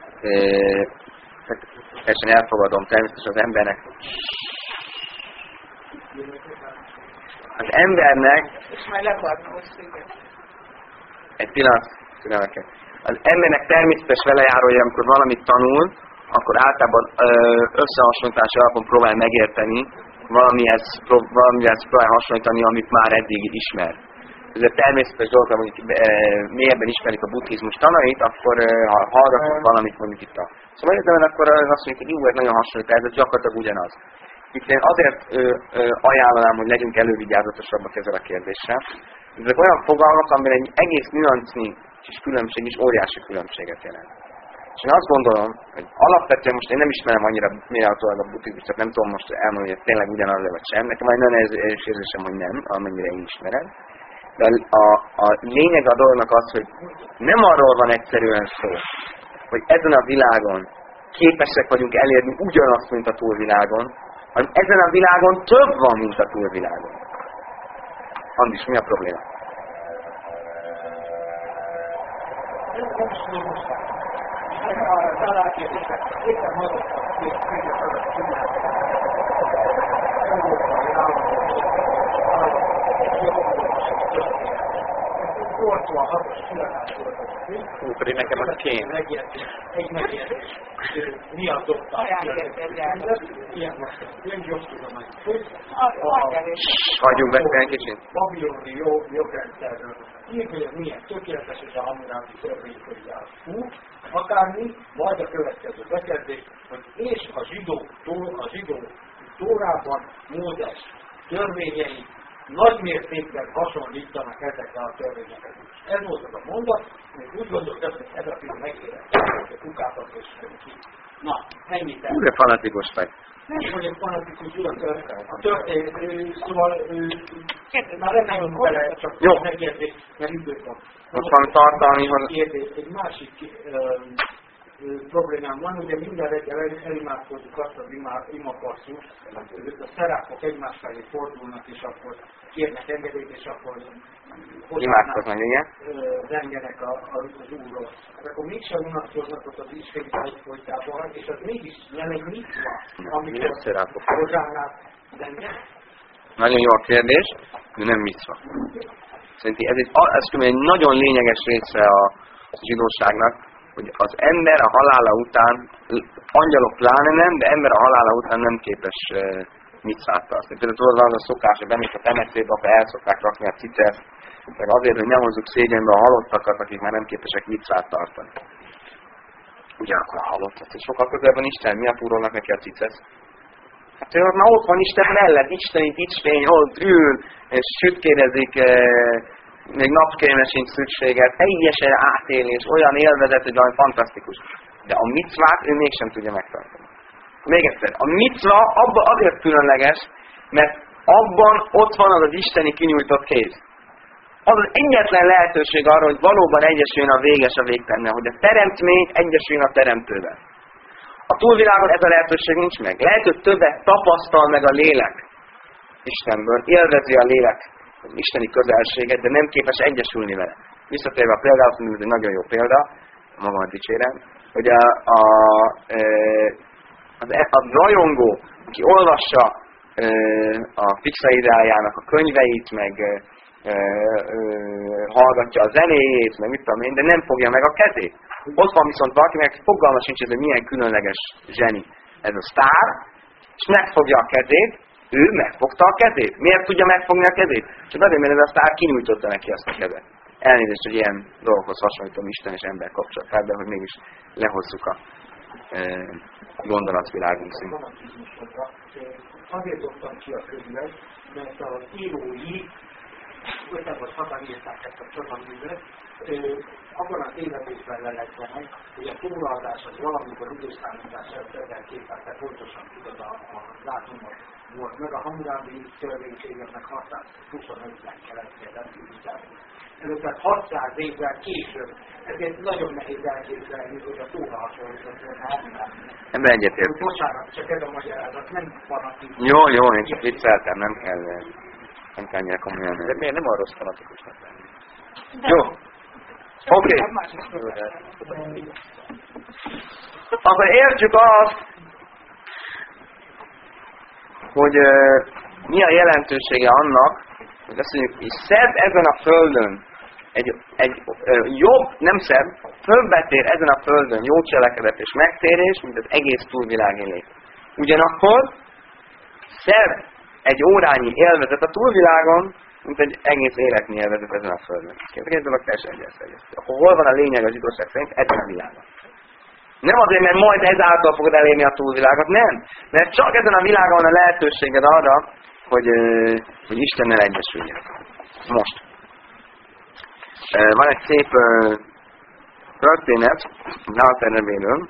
teljesen elfogadom, természetesen az embernek. Az embernek... És majd leparnom most igen. Egy pillanat, türelmeket. Az embernek természetes velejárója, amikor valamit tanul, akkor általában összehasonlítási alapon próbál megérteni, valamihez próbál hasonlítani, amit már eddig ismer. Ez egy természetes dolog, hogy mélyebben ismerik a buddhizmus tanait, akkor ha hallgatunk valamit, mondjuk itt a szóval egyetemen, akkor azt mondjuk, hogy ez nagyon hasonlít, ez gyakorlatilag ugyanaz. Itt én azért ajánlanám, hogy legyünk elővigyázatosabbak ezzel a kérdéssel. Ezek olyan fogalmak, amire egy egész nüansznyi kis különbség is óriási különbséget jelent. És én azt gondolom, hogy alapvetően most én nem ismerem annyira mélyrehatólag a buddhizmust, tehát nem tudom most elmondani, hogy tényleg ugyanaz vagy sem. Nekem már nagyon erős érzésem, hogy nem, amennyire én ismerem. De a lényeg a dolognak az, hogy nem arról van egyszerűen szó, hogy ezen a világon képesek vagyunk elérni ugyanazt, mint a túlvilágon, hanem ezen a világon több van, mint a túlvilágon. Andis, mi a probléma? Pedig nekem az kéne. Egy megjelenés. Mi az doktor? Ilyen most öngyógytudomány. Hagyjunk beszélni egy kicsit. Babiloni jogrendszerről. Így, milyen tökéletes és a Hammurabi törvénykönyvvel fut, akármi, majd a következő bekezdés, hogy és a zsidó Tórában Mózes törvényei nagy mértékben hasonlítanak ezekre a törvényeket is. Ez volt az a mondat, hogy úgy gondoltam, hogy ez a film megérett, hogy a kukákat és ki. Na, ennyit el. Újra fanatikus vagy. Nem vagyok fanatikus, szóval már nem nagyon bele, csak megérdés, mert időt van. Most van tartalmi, Egy másik problémám van, ugye minden reggel elimádkozik azt az imapasszust, a szeráfok egymás felé fordulnak, és akkor kérnek engedélyt, és akkor imádkoznak, igen. Zengenek az Úrról. Akkor mégsem unatkoznak ott az Isten egyfolytában, és az mégis nem egy mitva, amikor hozzánál zengenek. Nagyon jó a kérdés, de nem mitva. Szerintem ez egy nagyon lényeges része a zsidóságnak, hogy az ember a halála után, angyalok pláne nem, de ember a halála után nem képes mitzvát tartani. Például tudod, az a szokás, hogy bemész a temetőbe, akkor el szokták rakni a cicet, meg azért, hogy nem hozzuk szégyenbe a halottakat, akik már nem képesek mitzvát tartani. Ugyanakkor a halottat, és sokkal közelben Isten, miatt túrolnak neki a cicet? Hát ő már ott van Isten mellett, isteni dicsfény, ott ül, és sütkérezik, még napkémre sincs szüksége, teljesen átélés, olyan élvezet, hogy valami fantasztikus. De a micvát ő mégsem tudja megtartani. Még egyszer, a micva azért különleges, mert abban ott van az isteni kinyújtott kéz. Az az egyetlen lehetőség arra, hogy valóban egyesüljön a véges a végtenne, hogy a teremtmény egyesüljön a teremtővel. A túlvilágon ez a lehetőség nincs meg. Lehet, hogy többet tapasztal meg a lélek Istenből, élvezi a lélek az isteni közelséget, de nem képes egyesülni vele. Visszatérve a példához, ez egy nagyon jó példa, magamat dicsérem, hogy a rajongó, aki olvassa a Fixaidájának a könyveit, meg hallgatja a zenéjét, meg mit tudom én, de nem fogja meg a kezét. Ott van viszont valakinek fogalma sincs, hogy milyen különleges zseni ez a sztár, és megfogja a kezét, ő megfogta a kezét. Miért tudja megfogni a kezét? Csak azért, mert ez a sztár kinyújtotta neki azt a kezet. Elnézést, hogy ilyen dolgokhoz hasonlítom Isten és ember kapcsolatát, de hogy mégis lehozzuk a gondolatvilágunk szintén. Azért dobtam ki a könyvet, mert az írói 5 vagy 6-an írták ezt a csataművet, abban a tévedésben lelettenek, hogy a túladás az valamikor időszámítás előtt 1200, pontosan tudod a dátumot volt meg, a Hammurabi törvénységeknek 625-ben keletkezett időszámítás. Tehát 600 évvel később. Ezért nagyon nehéz elképzelni, hogy a Tóra hasonlított volna Hammurabi. Ebben egyetért. Bocsánat, csak ez a magyarázat, nem fanatikus. Jó, én csak vicceltem, nem kell ennyire komolyan. De miért nem arról fanatikusnak lenni? Jó. Oké. Akkor értsük azt, hogy mi a jelentősége annak, hogy azt mondjuk, hogy szebb ezen a földön, egy jobb, nem szebb, fölbetér ezen a földön jó cselekedet és megtérés, mint az egész túlvilág élét. Ugyanakkor szebb egy órányi élvezet a túlvilágon, mint egy egész életnyi élvezet ezen a földön. Két dolog teljesen egyszerűen. Akkor hol van a lényeg az zsidóság szerint? Ezen a világon. Nem azért, mert majd ezáltal fogod elérni a túlvilágot, nem. Mert csak ezen a világon van a lehetőséged arra, hogy Istennel egyesüljön. Most. Van egy szép történet az Alter Rebéről.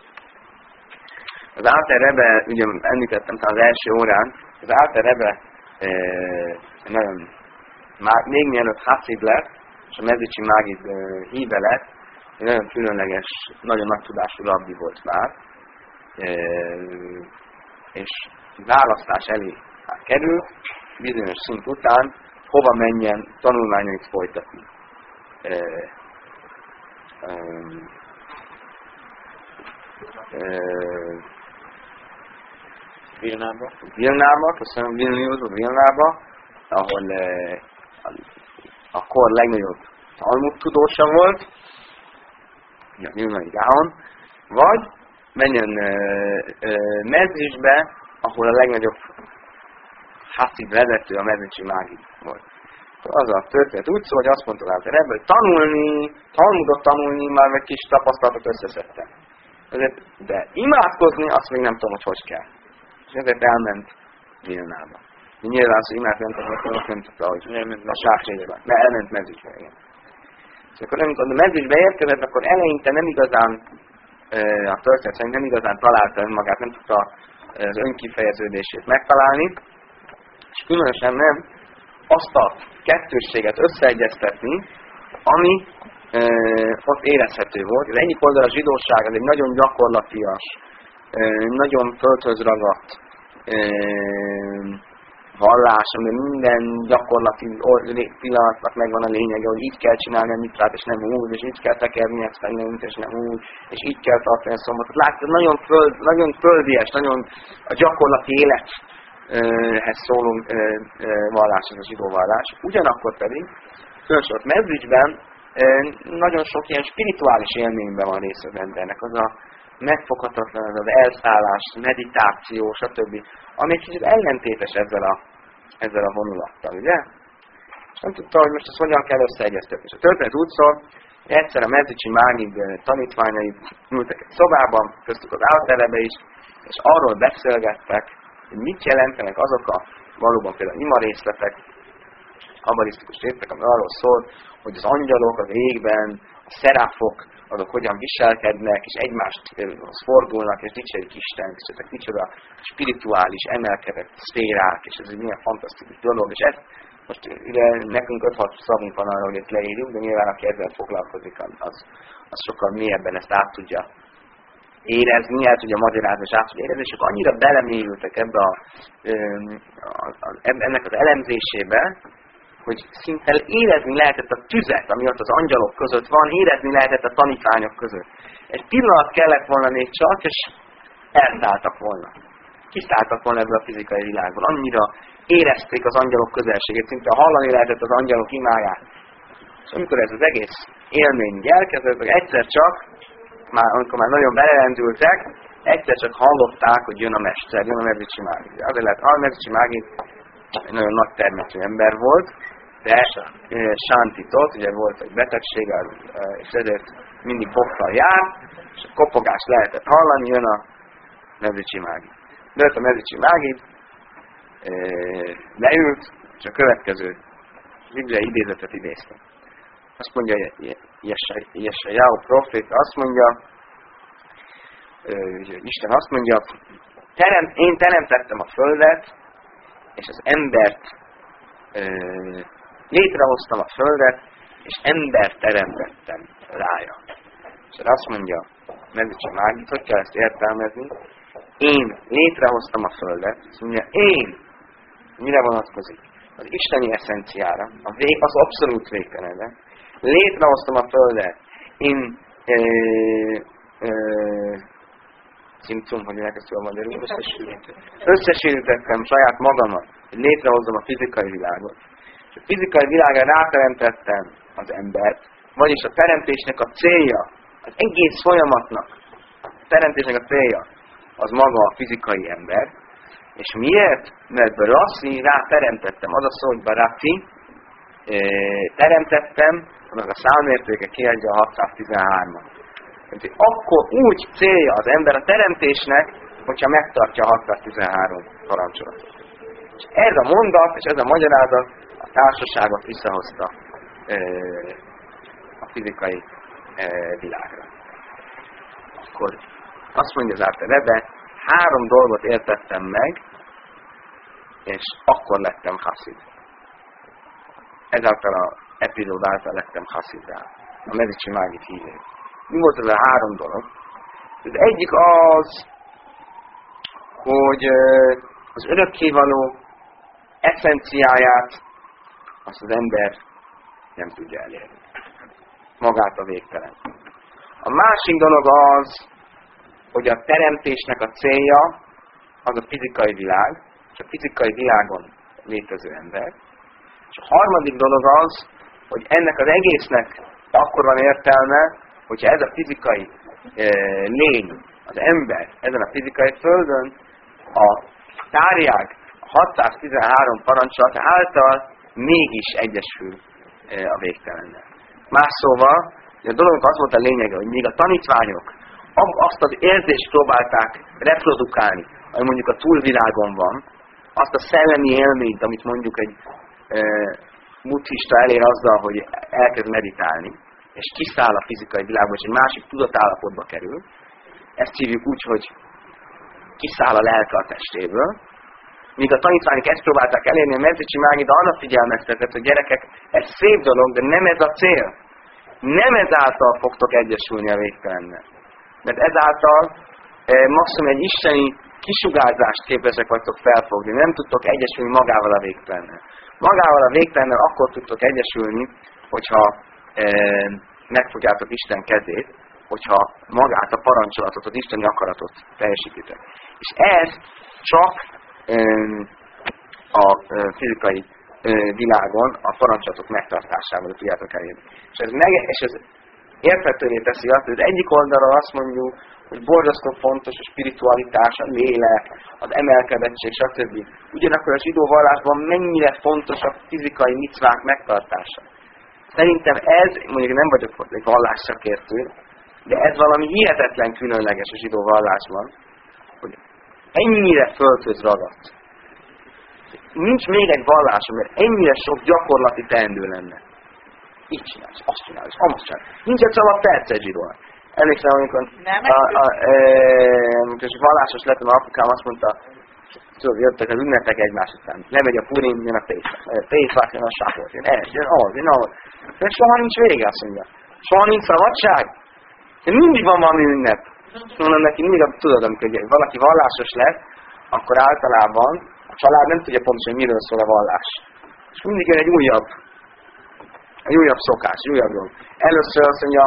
Az Alter Rebe, ugye említettem talán az első órán, az Alter Rebe nagyon, még mielőtt Haszid lett, és a Mezricsi Mágid híve lett, nagyon különleges, nagyon nagy tudású rabbi volt már, és választás elé kerül, bizonyos szint után, hova menjen tanulmányait folytatni. Vilnába, köszönöm, Vilnába, ahol a kor legnagyobb Talmud tudósa volt, a Vilnai Gaon, vagy menjen Mezrisbe, ahol a legnagyobb Haszid vezető, a Mezricsi Mágid volt. Az a történet úgy szól, hogy azt mondta rá, ebből Talmudot tanulni, már egy kis tapasztalatot összeszedtem. De imádkozni, azt még nem tudom, hogy kell. És ezért elment Vilnába. Nyilván az, hogy imádkozni, nem tudta, hogy a sárségben. Mert elment Mezricsbe, igen. És akkor amikor a Mezricsbe érkezett, akkor eleinte nem igazán, a történet szerint nem igazán találta önmagát, nem tudta az önkifejeződését megtalálni, és különösen nem azt a kettősséget összeegyeztetni, ami ott érezhető volt. Az egyik oldal a zsidóság, az egy nagyon gyakorlatias, nagyon földhöz ragadt vallás, ami minden gyakorlati pillanatnak megvan a lényege, hogy így kell csinálni a mitzvát, és nem úgy, és így kell tekerni ezt a nőnt, és nem úgy, és így kell tartani a szombatot. Látod, nagyon földies, nagyon a gyakorlati élethez szóló vallás, ez a zsidó vallás. Ugyanakkor pedig, különösen ott Mezricsben nagyon sok ilyen spirituális élményben van része az embernek, az a megfoghatatlan, az elszállás, meditáció, stb. Ami egy kicsit ellentétes ezzel a vonulattal, ugye? És nem tudta, hogy most ezt hogyan kell összeegyeztetni. És a történet úgy szól, hogy egyszer a Mezricsi Mágid tanítványai ültek egy szobában, köztük az Alter Rebbe is, és arról beszélgettek, hogy mit jelentenek azok a valóban például ima részletek, kabalisztikus részletek, ami arról szól, hogy az angyalok az égben, a szeráfok, azok hogyan viselkednek, és egymást fordulnak, és dicsérik Istent, és ezek micsoda spirituális, emelkedett szférák, és ez egy milyen fantasztikus dolog, és ezt most ide nekünk 5-6 szavunk van arra, hogy ezt leírjuk, de nyilván aki ezzel foglalkozik, az sokkal mélyebben ezt át tudja érezni, el tudja magyarázni, és át tudja érezni, és ők annyira belemélyültek ebbe ennek az elemzésébe, hogy szinte érezni lehetett a tüzet, ami ott az angyalok között van, érezni lehetett a tanítványok között. Egy pillanat kellett volna még csak, és elszálltak volna. Kiszálltak volna ebből a fizikai világból. Annyira érezték az angyalok közelségét, szinte hallani lehetett az angyalok imáját. És amikor ez az egész élmény elkezdett, egyszer csak, amikor már nagyon belelendültek, egyszer csak hallották, hogy jön a mester, jön a Mezricsi Mágid. Azért lehet, a Mezricsi Mágid egy nagyon nagy termetű ember volt, de sántított, ugye volt egy betegség, és ezért mindig bokkal jár, és a kopogást lehetett hallani, jön a Mezricsi Mágid. Jött a Mezricsi Mágid, leült, és a következő bibliai idézetet idéztem. Azt mondja Jesajáhu proféta, azt mondja, Isten azt mondja, én teremtettem a földet, és az embert, létrehoztam a földet, és embert teremtettem rája. És azt mondja, Medici Mágit, hogy kell ezt értelmezni? Én létrehoztam a földet, azt mondja, én, mire vonatkozik? Az isteni eszenciára, az abszolút végtelenre. Létrehoztam a földet, én Cimcum, hogy elkezdtem magyarul, összesítettem saját magamat, hogy létrehozzam a fizikai világot. És a fizikai világra ráteremtettem az embert, vagyis a teremtésnek a célja, az egész folyamatnak, a teremtésnek a célja, az maga a fizikai ember. És miért? Mert Rassi rá teremtettem, az a szó, hogy Barati, teremtettem, annak a számértéke kiadja a 613-at. Akkor úgy célja az ember a teremtésnek, hogyha megtartja a 613 parancsolatot. És ez a mondat, és ez a magyarázat a társaságot visszahozta a fizikai világra. Akkor azt mondja az Árte Rebbe, 3 dolgot értettem meg, és akkor lettem haszid. Ezáltal az epizód által lettem haszidrá. A Medici Mágit hívő. Mi volt ez a 3 dolog? Az egyik az, hogy az örökkévaló eszenciáját azt az ember nem tudja elérni. Magát a végtelen. A másik dolog az, hogy a teremtésnek a célja az a fizikai világ, és a fizikai világon létező ember. És a harmadik dolog az, hogy ennek az egésznek akkor van értelme, hogyha ez a fizikai lény, az ember ezen a fizikai földön a tárják, a 613 parancsolat által mégis egyesül a végtelennel. Más szóval, a dolognak az volt a lényege, hogy még a tanítványok azt az érzést próbálták reprodukálni, ami mondjuk a túlvilágon van, azt a szellemi élményt, amit mondjuk egy buddhista elér azzal, hogy elkezd meditálni, és kiszáll a fizikai világba, és egy másik tudatállapotba kerül. Ezt hívjuk úgy, hogy kiszáll a lelke a testéből. Míg a tanítványok ezt próbálták elérni, a Medici Mágit arra figyelmeztetett, hogy gyerekek, ez szép dolog, de nem ez a cél. Nem ezáltal fogtok egyesülni a végtelennel. Mert ezáltal maximum egy isteni kisugárzást képesek vagytok felfogni. Nem tudtok egyesülni magával a végtelennel. Magával a végtelennel akkor tudtok egyesülni, hogyha megfogjátok Isten kezét, hogyha magát a parancsolatot, az isteni akaratot teljesítitek. És ez csak a fizikai világon a parancsolatok megtartásával tudjátok elérni. És ez érthetővé teszi azt, hogy az egyik oldalról azt mondjuk, hogy borzasztó fontos a spiritualitás, a lélek, az emelkedettség, stb. Ugyanakkor a zsidó vallásban mennyire fontos a fizikai micvák megtartása. Szerintem ez, mondjuk nem vagyok egy vallásszakértő, de ez valami hihetetlen különleges a zsidó vallásban, hogy ennyire földhöz ragadt. Nincs még egy vallás, amely ennyire sok gyakorlati teendő lenne. Így csinálsz, azt csinálsz, azt csinálsz. Nincs egy szabad percet zsidónak. Emlékszem, amikor vallásos lettem, apukám azt mondta, tudod, jöttek az ünnepek egymás után. Lemegy a Purim, jön a Pészvák, jön a Sáport, jön ez, jön az, jön ahhoz. De soha nincs vége, azt mondja. Soha nincs szabadság. De mindig van valami ünnep. Mondom neki, mindig tudod, amikor valaki vallásos lesz, akkor általában a család nem tudja pontosan, hogy miről szól a vallás. És mindig jön egy újabb szokás, egy újabb dolog. Először azt mondja,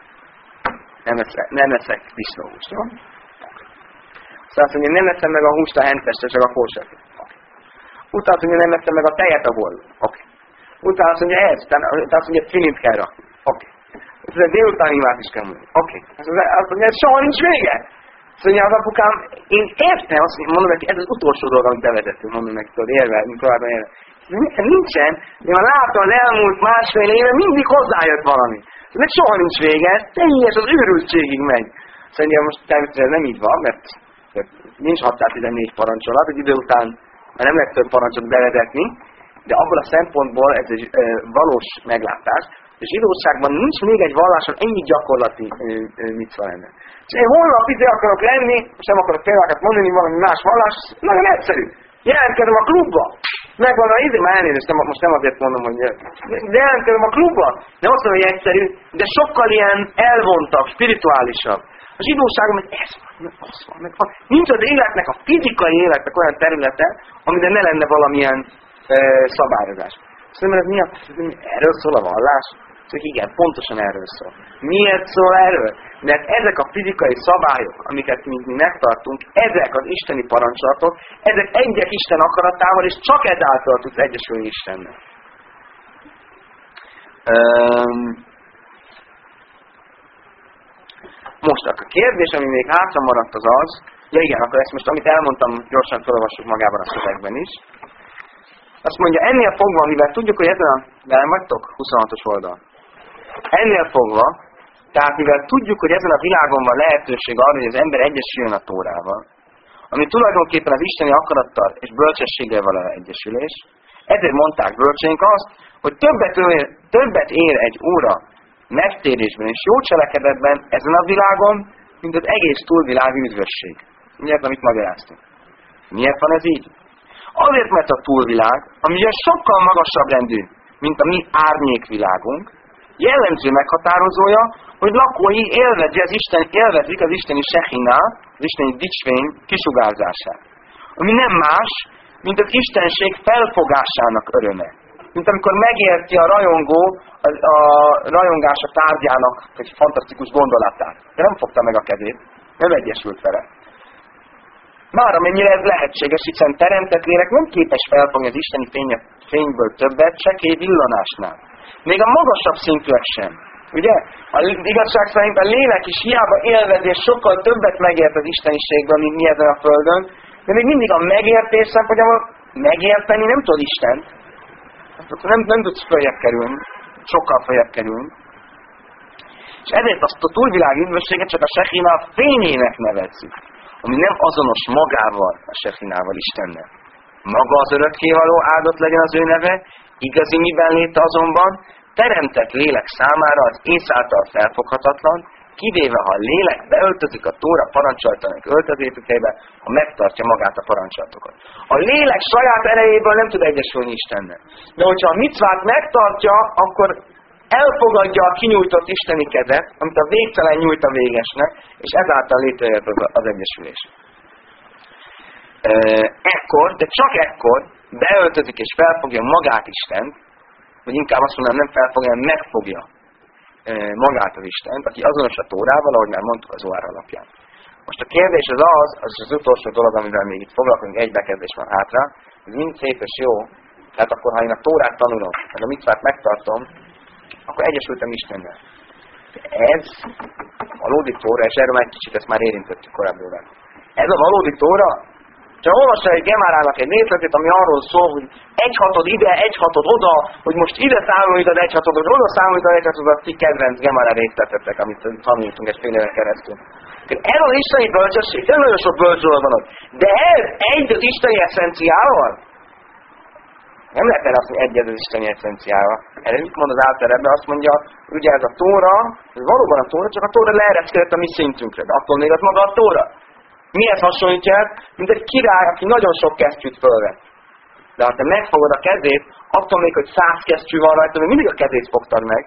nem eszek disznóhúst, jó? Szóval azt mondja, nem eszem meg a húst a hentestre, csak a kósert. Utána azt mondja, nem eszem meg a tejet a borról. Oké. Utána azt mondja, utána azt mondja, tvilint kell rakni. Oké. Utána délután imát is kell mondani. Oké. Azt mondja, soha nincs vége. Azt mondja, az apukám, én értem, azt mondom neki, ez az utolsó dolog, amit bevezettünk, mondom neki, tudod, érve, továbbban érve. Nincsen, de már látom, az elmúlt másfél éve mindig hozzájött valami. Meg soha nincs vége, teljes az őrültségig megy. Szerintem most természetesen nem így van, mert nincs 614 parancsolat, egy idő után már nem lehet több parancsot bevezetni, de abból a szempontból ez egy valós meglátás. A zsidóságban nincs még egy valláson ennyi gyakorlati micva lenne. És én holnap akarok lenni, és nem akarok példákat mondani, valami más vallás, nagyon egyszerű. Jelentkezem a klubba. Megvan a már elnézést, most nem azért mondom, hogy de jelentkezem a klubba. Nem azt mondom, hogy egyszerű, de sokkal ilyen elvontabb, spirituálisabb. A zsidóságban meg ez van, az van, meg van. Nincs az életnek, a fizikai életnek olyan területe, amire ne lenne valamilyen szabályozás. Szerintem ez miatt erről szól a vallás? Csak igen, pontosan erről szól. Miért szól erről? Mert ezek a fizikai szabályok, amiket mi megtartunk, ezek az isteni parancsolatok, ezek egyek Isten akaratával, és csak ezáltal tudsz egyesülni Istennel. Most a kérdés, ami még hátra maradt az, ja igen, akkor ezt most, amit elmondtam, gyorsan felolvassuk magában a szövegben is. Azt mondja, ennél fogva, mivel tudjuk, hogy ezen a... velem vagytok? 26-os oldal. Ennél fogva, tehát mivel tudjuk, hogy ezen a világon van lehetőség arra, hogy az ember egyesüljön a Tórával, ami tulajdonképpen az isteni akarattal és bölcsességgel való egyesülés, ezért mondták bölcseink azt, hogy többet ér egy óra megtérésben és jó cselekedetben ezen a világon, mint az egész túlvilági üdvösség. Miért, amit magyaráztunk? Miért van ez így? Azért, mert a túlvilág, ami ugye sokkal magasabb rendű, mint a mi árnyékvilágunk, jellemző meghatározója, hogy lakói élvezik az isteni sehiná, az isteni dicsvény kisugárzását. Ami nem más, mint az istenség felfogásának öröme. Mint amikor megérti a rajongó a rajongása tárgyának egy fantasztikus gondolatát. De nem fogta meg a kezét, nem egyesült vele. Már amennyire ez lehetséges, hiszen teremtett lélek nem képes felfogni az isteni fényből többet, csekély villanásnál. Még a magasabb szintűek sem. Ugye? A igazság szerint a lélek is hiába élvezi, és sokkal többet megért az isteniségből, mint mi ezen a földön, de még mindig a megértés szempontjából megérteni nem tud Istent. Nem tudsz följebb kerülni, sokkal följebb kerülni. És ezért azt a túlvilági üdvösséget csak a Sehina fényének nevezzük, ami nem azonos magával, a Sehinával, Istennel. Maga az örökkévaló, áldott legyen az ő neve, igazi miben léte azonban, teremtett lélek számára az ész által felfoghatatlan, kivéve ha a lélek beöltözik a Tóra parancsolatanak öltözékeibe, ha megtartja magát a parancsolatokat. A lélek saját erejéből nem tud egyesülni Istennel. De hogyha a micvát megtartja, akkor elfogadja a kinyújtott isteni kezet, amit a végtelen nyújt a végesnek, és ezáltal létrejött az egyesülés. Ekkor, de csak ekkor beöltözik és felfogja magát Istent, vagy inkább azt mondanám, nem felfogja, hanem megfogja magát az Istent, aki azonos a Tórával, ahogy már mondtuk az Zohar alapján. Most a kérdés az utolsó dolog, amivel még itt foglalkozunk, egy bekezdés van hátra, ez mind szép és jó, tehát akkor ha én a Tórát tanulom, meg a micvát megtartom, akkor egyesültem Istennel. Ez valódi Tóra, és erről egy kicsit ezt már érintettük korábban. Ez a valódi Tóra, csak olvassa egy Gemárának egy részletét, ami arról szól, hogy 1/6 ide, 1/6 oda, hogy most ide számolítod 1/6, hogy oda számolítod 1/6, a ti kedvenc Gemárá részletetek, amit tanultunk egy fél éven keresztül. Ez az isteni bölcsesség, nem nagyon sok bölcsről van ott. De ez egy az isteni eszenciával? Nem lehet el azt, hogy egy az isteni eszenciával. Erre mit mond az Álter ebben? Azt mondja, ugye ez a Tóra, ez valóban a Tóra, csak a Tóra leereszkedett a mi szintünkre, de attól még az maga a Tóra. Miért hasonlítja ez? Mint egy király, aki nagyon sok kesztyűt fölvett. De ha te megfogod a kezét, attól még, hogy 100 kesztyű van rajta, még mindig a kezét fogtad meg.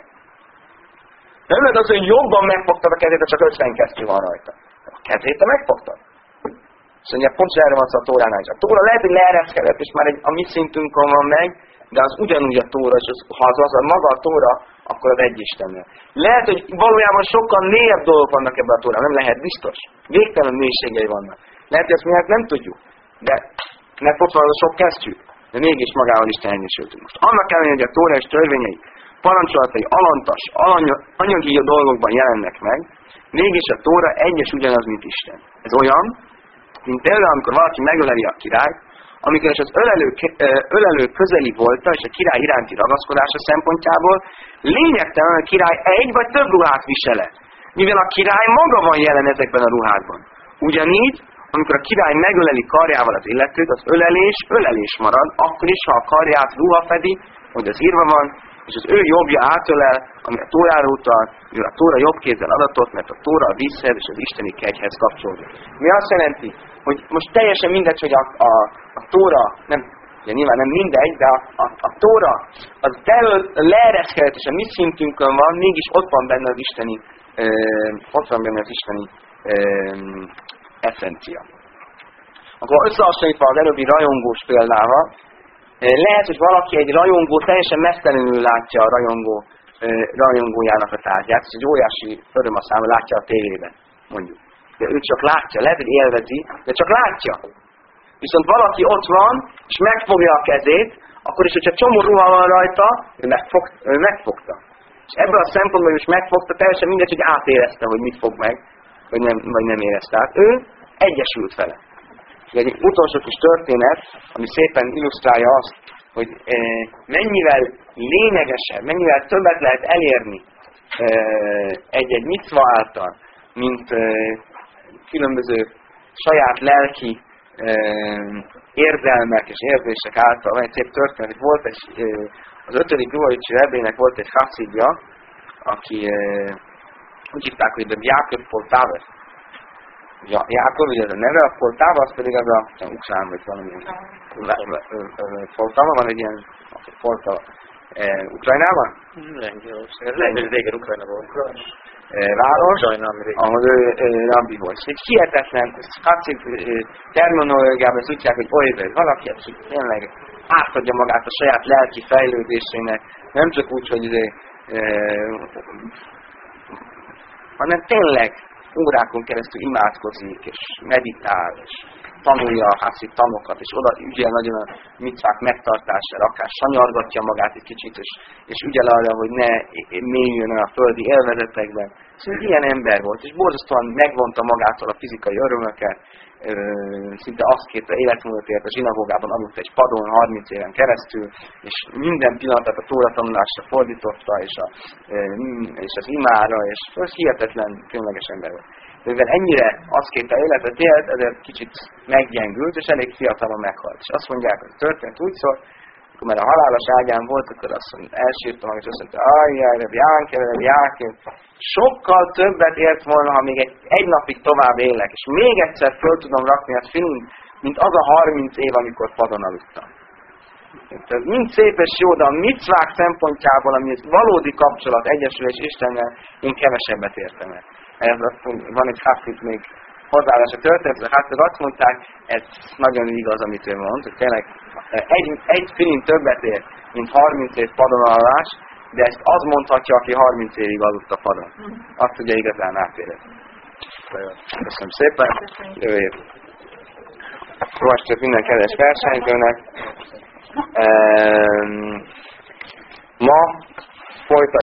Nem lehet az, hogy jobban megfogtad a kezét, ha csak 50 kesztyű van rajta. A kezét te megfogtad. Azt mondja, pont erre van szó a Tóránál is. A Tóra lehet, hogy leereszkedett, és már a mi szintünkön van meg, de az ugyanúgy a Tóra, és ha az maga a Tóra, akkor az egy Istennel. Lehet, hogy valójában sokkal mélyebb dolgok vannak ebben a Tórában, nem lehet biztos. Végtelen mélységei vannak. Lehet, hogy ezt mi nem tudjuk, de ott van a sok kesztyű, de mégis magával Isten egyesültünk. Most annak ellenére, hogy a Tóra és törvényei, parancsolatai alantas, anyagi dolgokban jelennek meg, mégis a Tóra egyes ugyanaz, mint Isten. Ez olyan, mint például, amikor valaki megöleli a királyt, amikor az ölelő közeli volta, és a király iránti ragaszkodása szempontjából lényegtelen, hogy a király egy vagy több ruhát visele. Mivel a király maga van jelen ezekben a ruhákban. Ugyanígy amikor a király megöleli karjával az illetőt, az ölelés marad, akkor is, ha a karját ruha fedi, hogy az írva van, és az ő jobbja átölel, ami a Tórára utal, mivel a Tóra jobb kézzel adatott, mert a Tóra a vízhez és az isteni kegyhez kapcsolódik. Mi azt jelenti, hogy most teljesen mindegy, hogy a Tóra, nem, ugye nyilván nem mindegy, de a Tóra az leereszkedetesen mi szintünkön van, mégis ott van benne az isteni eszencia. Akkor összehasonlítva az előbbi rajongós példával, lehet, hogy valaki egy rajongó teljesen mesztelenül látja a rajongójának a tárgyát, és egy óriási öröm a számára látja a tévében, mondjuk. De ő csak látja, lehet, hogy élvezi, de csak látja. Viszont valaki ott van, és megfogja a kezét, akkor is, hogyha csomó ruha van rajta, ő megfogta. És ebből a szempontból is megfogta, teljesen mindegy, hogy átérezte, hogy mit fog meg, vagy nem érezte át. Ő egyesült vele. Egy utolsó kis történet, ami szépen illusztrálja azt, hogy mennyivel lényegesebb, mennyivel többet lehet elérni egy-egy micva által, mint különböző saját lelki érzelmek és érzések által. Van egy szép történet, hogy volt az 5. Lubavicsi Rebének volt egy hasszidja, aki úgy hívták, hogy Jákob Poltava. Jákob, ugye ez a neve, a Poltava, az pedig az a ukrán, vagy valami Poltava, van egy ilyen Poltava. Ukrajnában? Régen Ukrajna volt. Város, ahol ő rabbi volt. Egy hihetetlen, hasszid terminológiában ezt úgy hívják, hogy olyver, valaki, aki tényleg átadja magát a saját lelki fejlődésének, nem csak úgy, hogy hanem tényleg órákon keresztül imádkozik, és meditál, és tanulja a hasszid tanokat, és oda ügyel nagyon a micvák megtartására, akár sanyargatja magát egy kicsit, és ügyel arra, hogy ne mélyüljön el a földi élvezetekben. Szóval ilyen ember volt, és borzasztóan megvonta magától a fizikai örömöket, szinte azt kérte életmódot a zsinagógában, aludt egy padon 30 éven keresztül, és minden pillanatát a Tóra tanulásra fordította, és az imára, és az hihetetlen, különleges ember volt. Mivel ennyire azt kérte életet élt, ezért kicsit meggyengült, és elég fiatalon meghalt. És azt mondják, hogy történt úgy szól, akkor már a halálos ágyán volt, akkor azt mondta, elsírta magát, és azt mondta, ajjaj, Jákén, sokkal többet ért volna, ha még egy napig tovább élek, és még egyszer föl tudom rakni a filmt, mint az a 30 év, amikor padon aludtam. Ez mind szép és jó, de a micvák szempontjából, ami egy valódi kapcsolat, egyesülés Istennel, én kevesebbet értem el. Van egy hasszid még hozzáállás a történetre, hát azt mondták, ez nagyon igaz, amit ő mond, hogy tényleg egy filin többet ér, mint 30 év padonalás, de ezt az mondhatja, aki 30 évig aludt a padon. Azt ugye igazán átérezni. Köszönöm szépen. Jövő év. Most minden kedves versenyzőnek. Ma folytatjuk.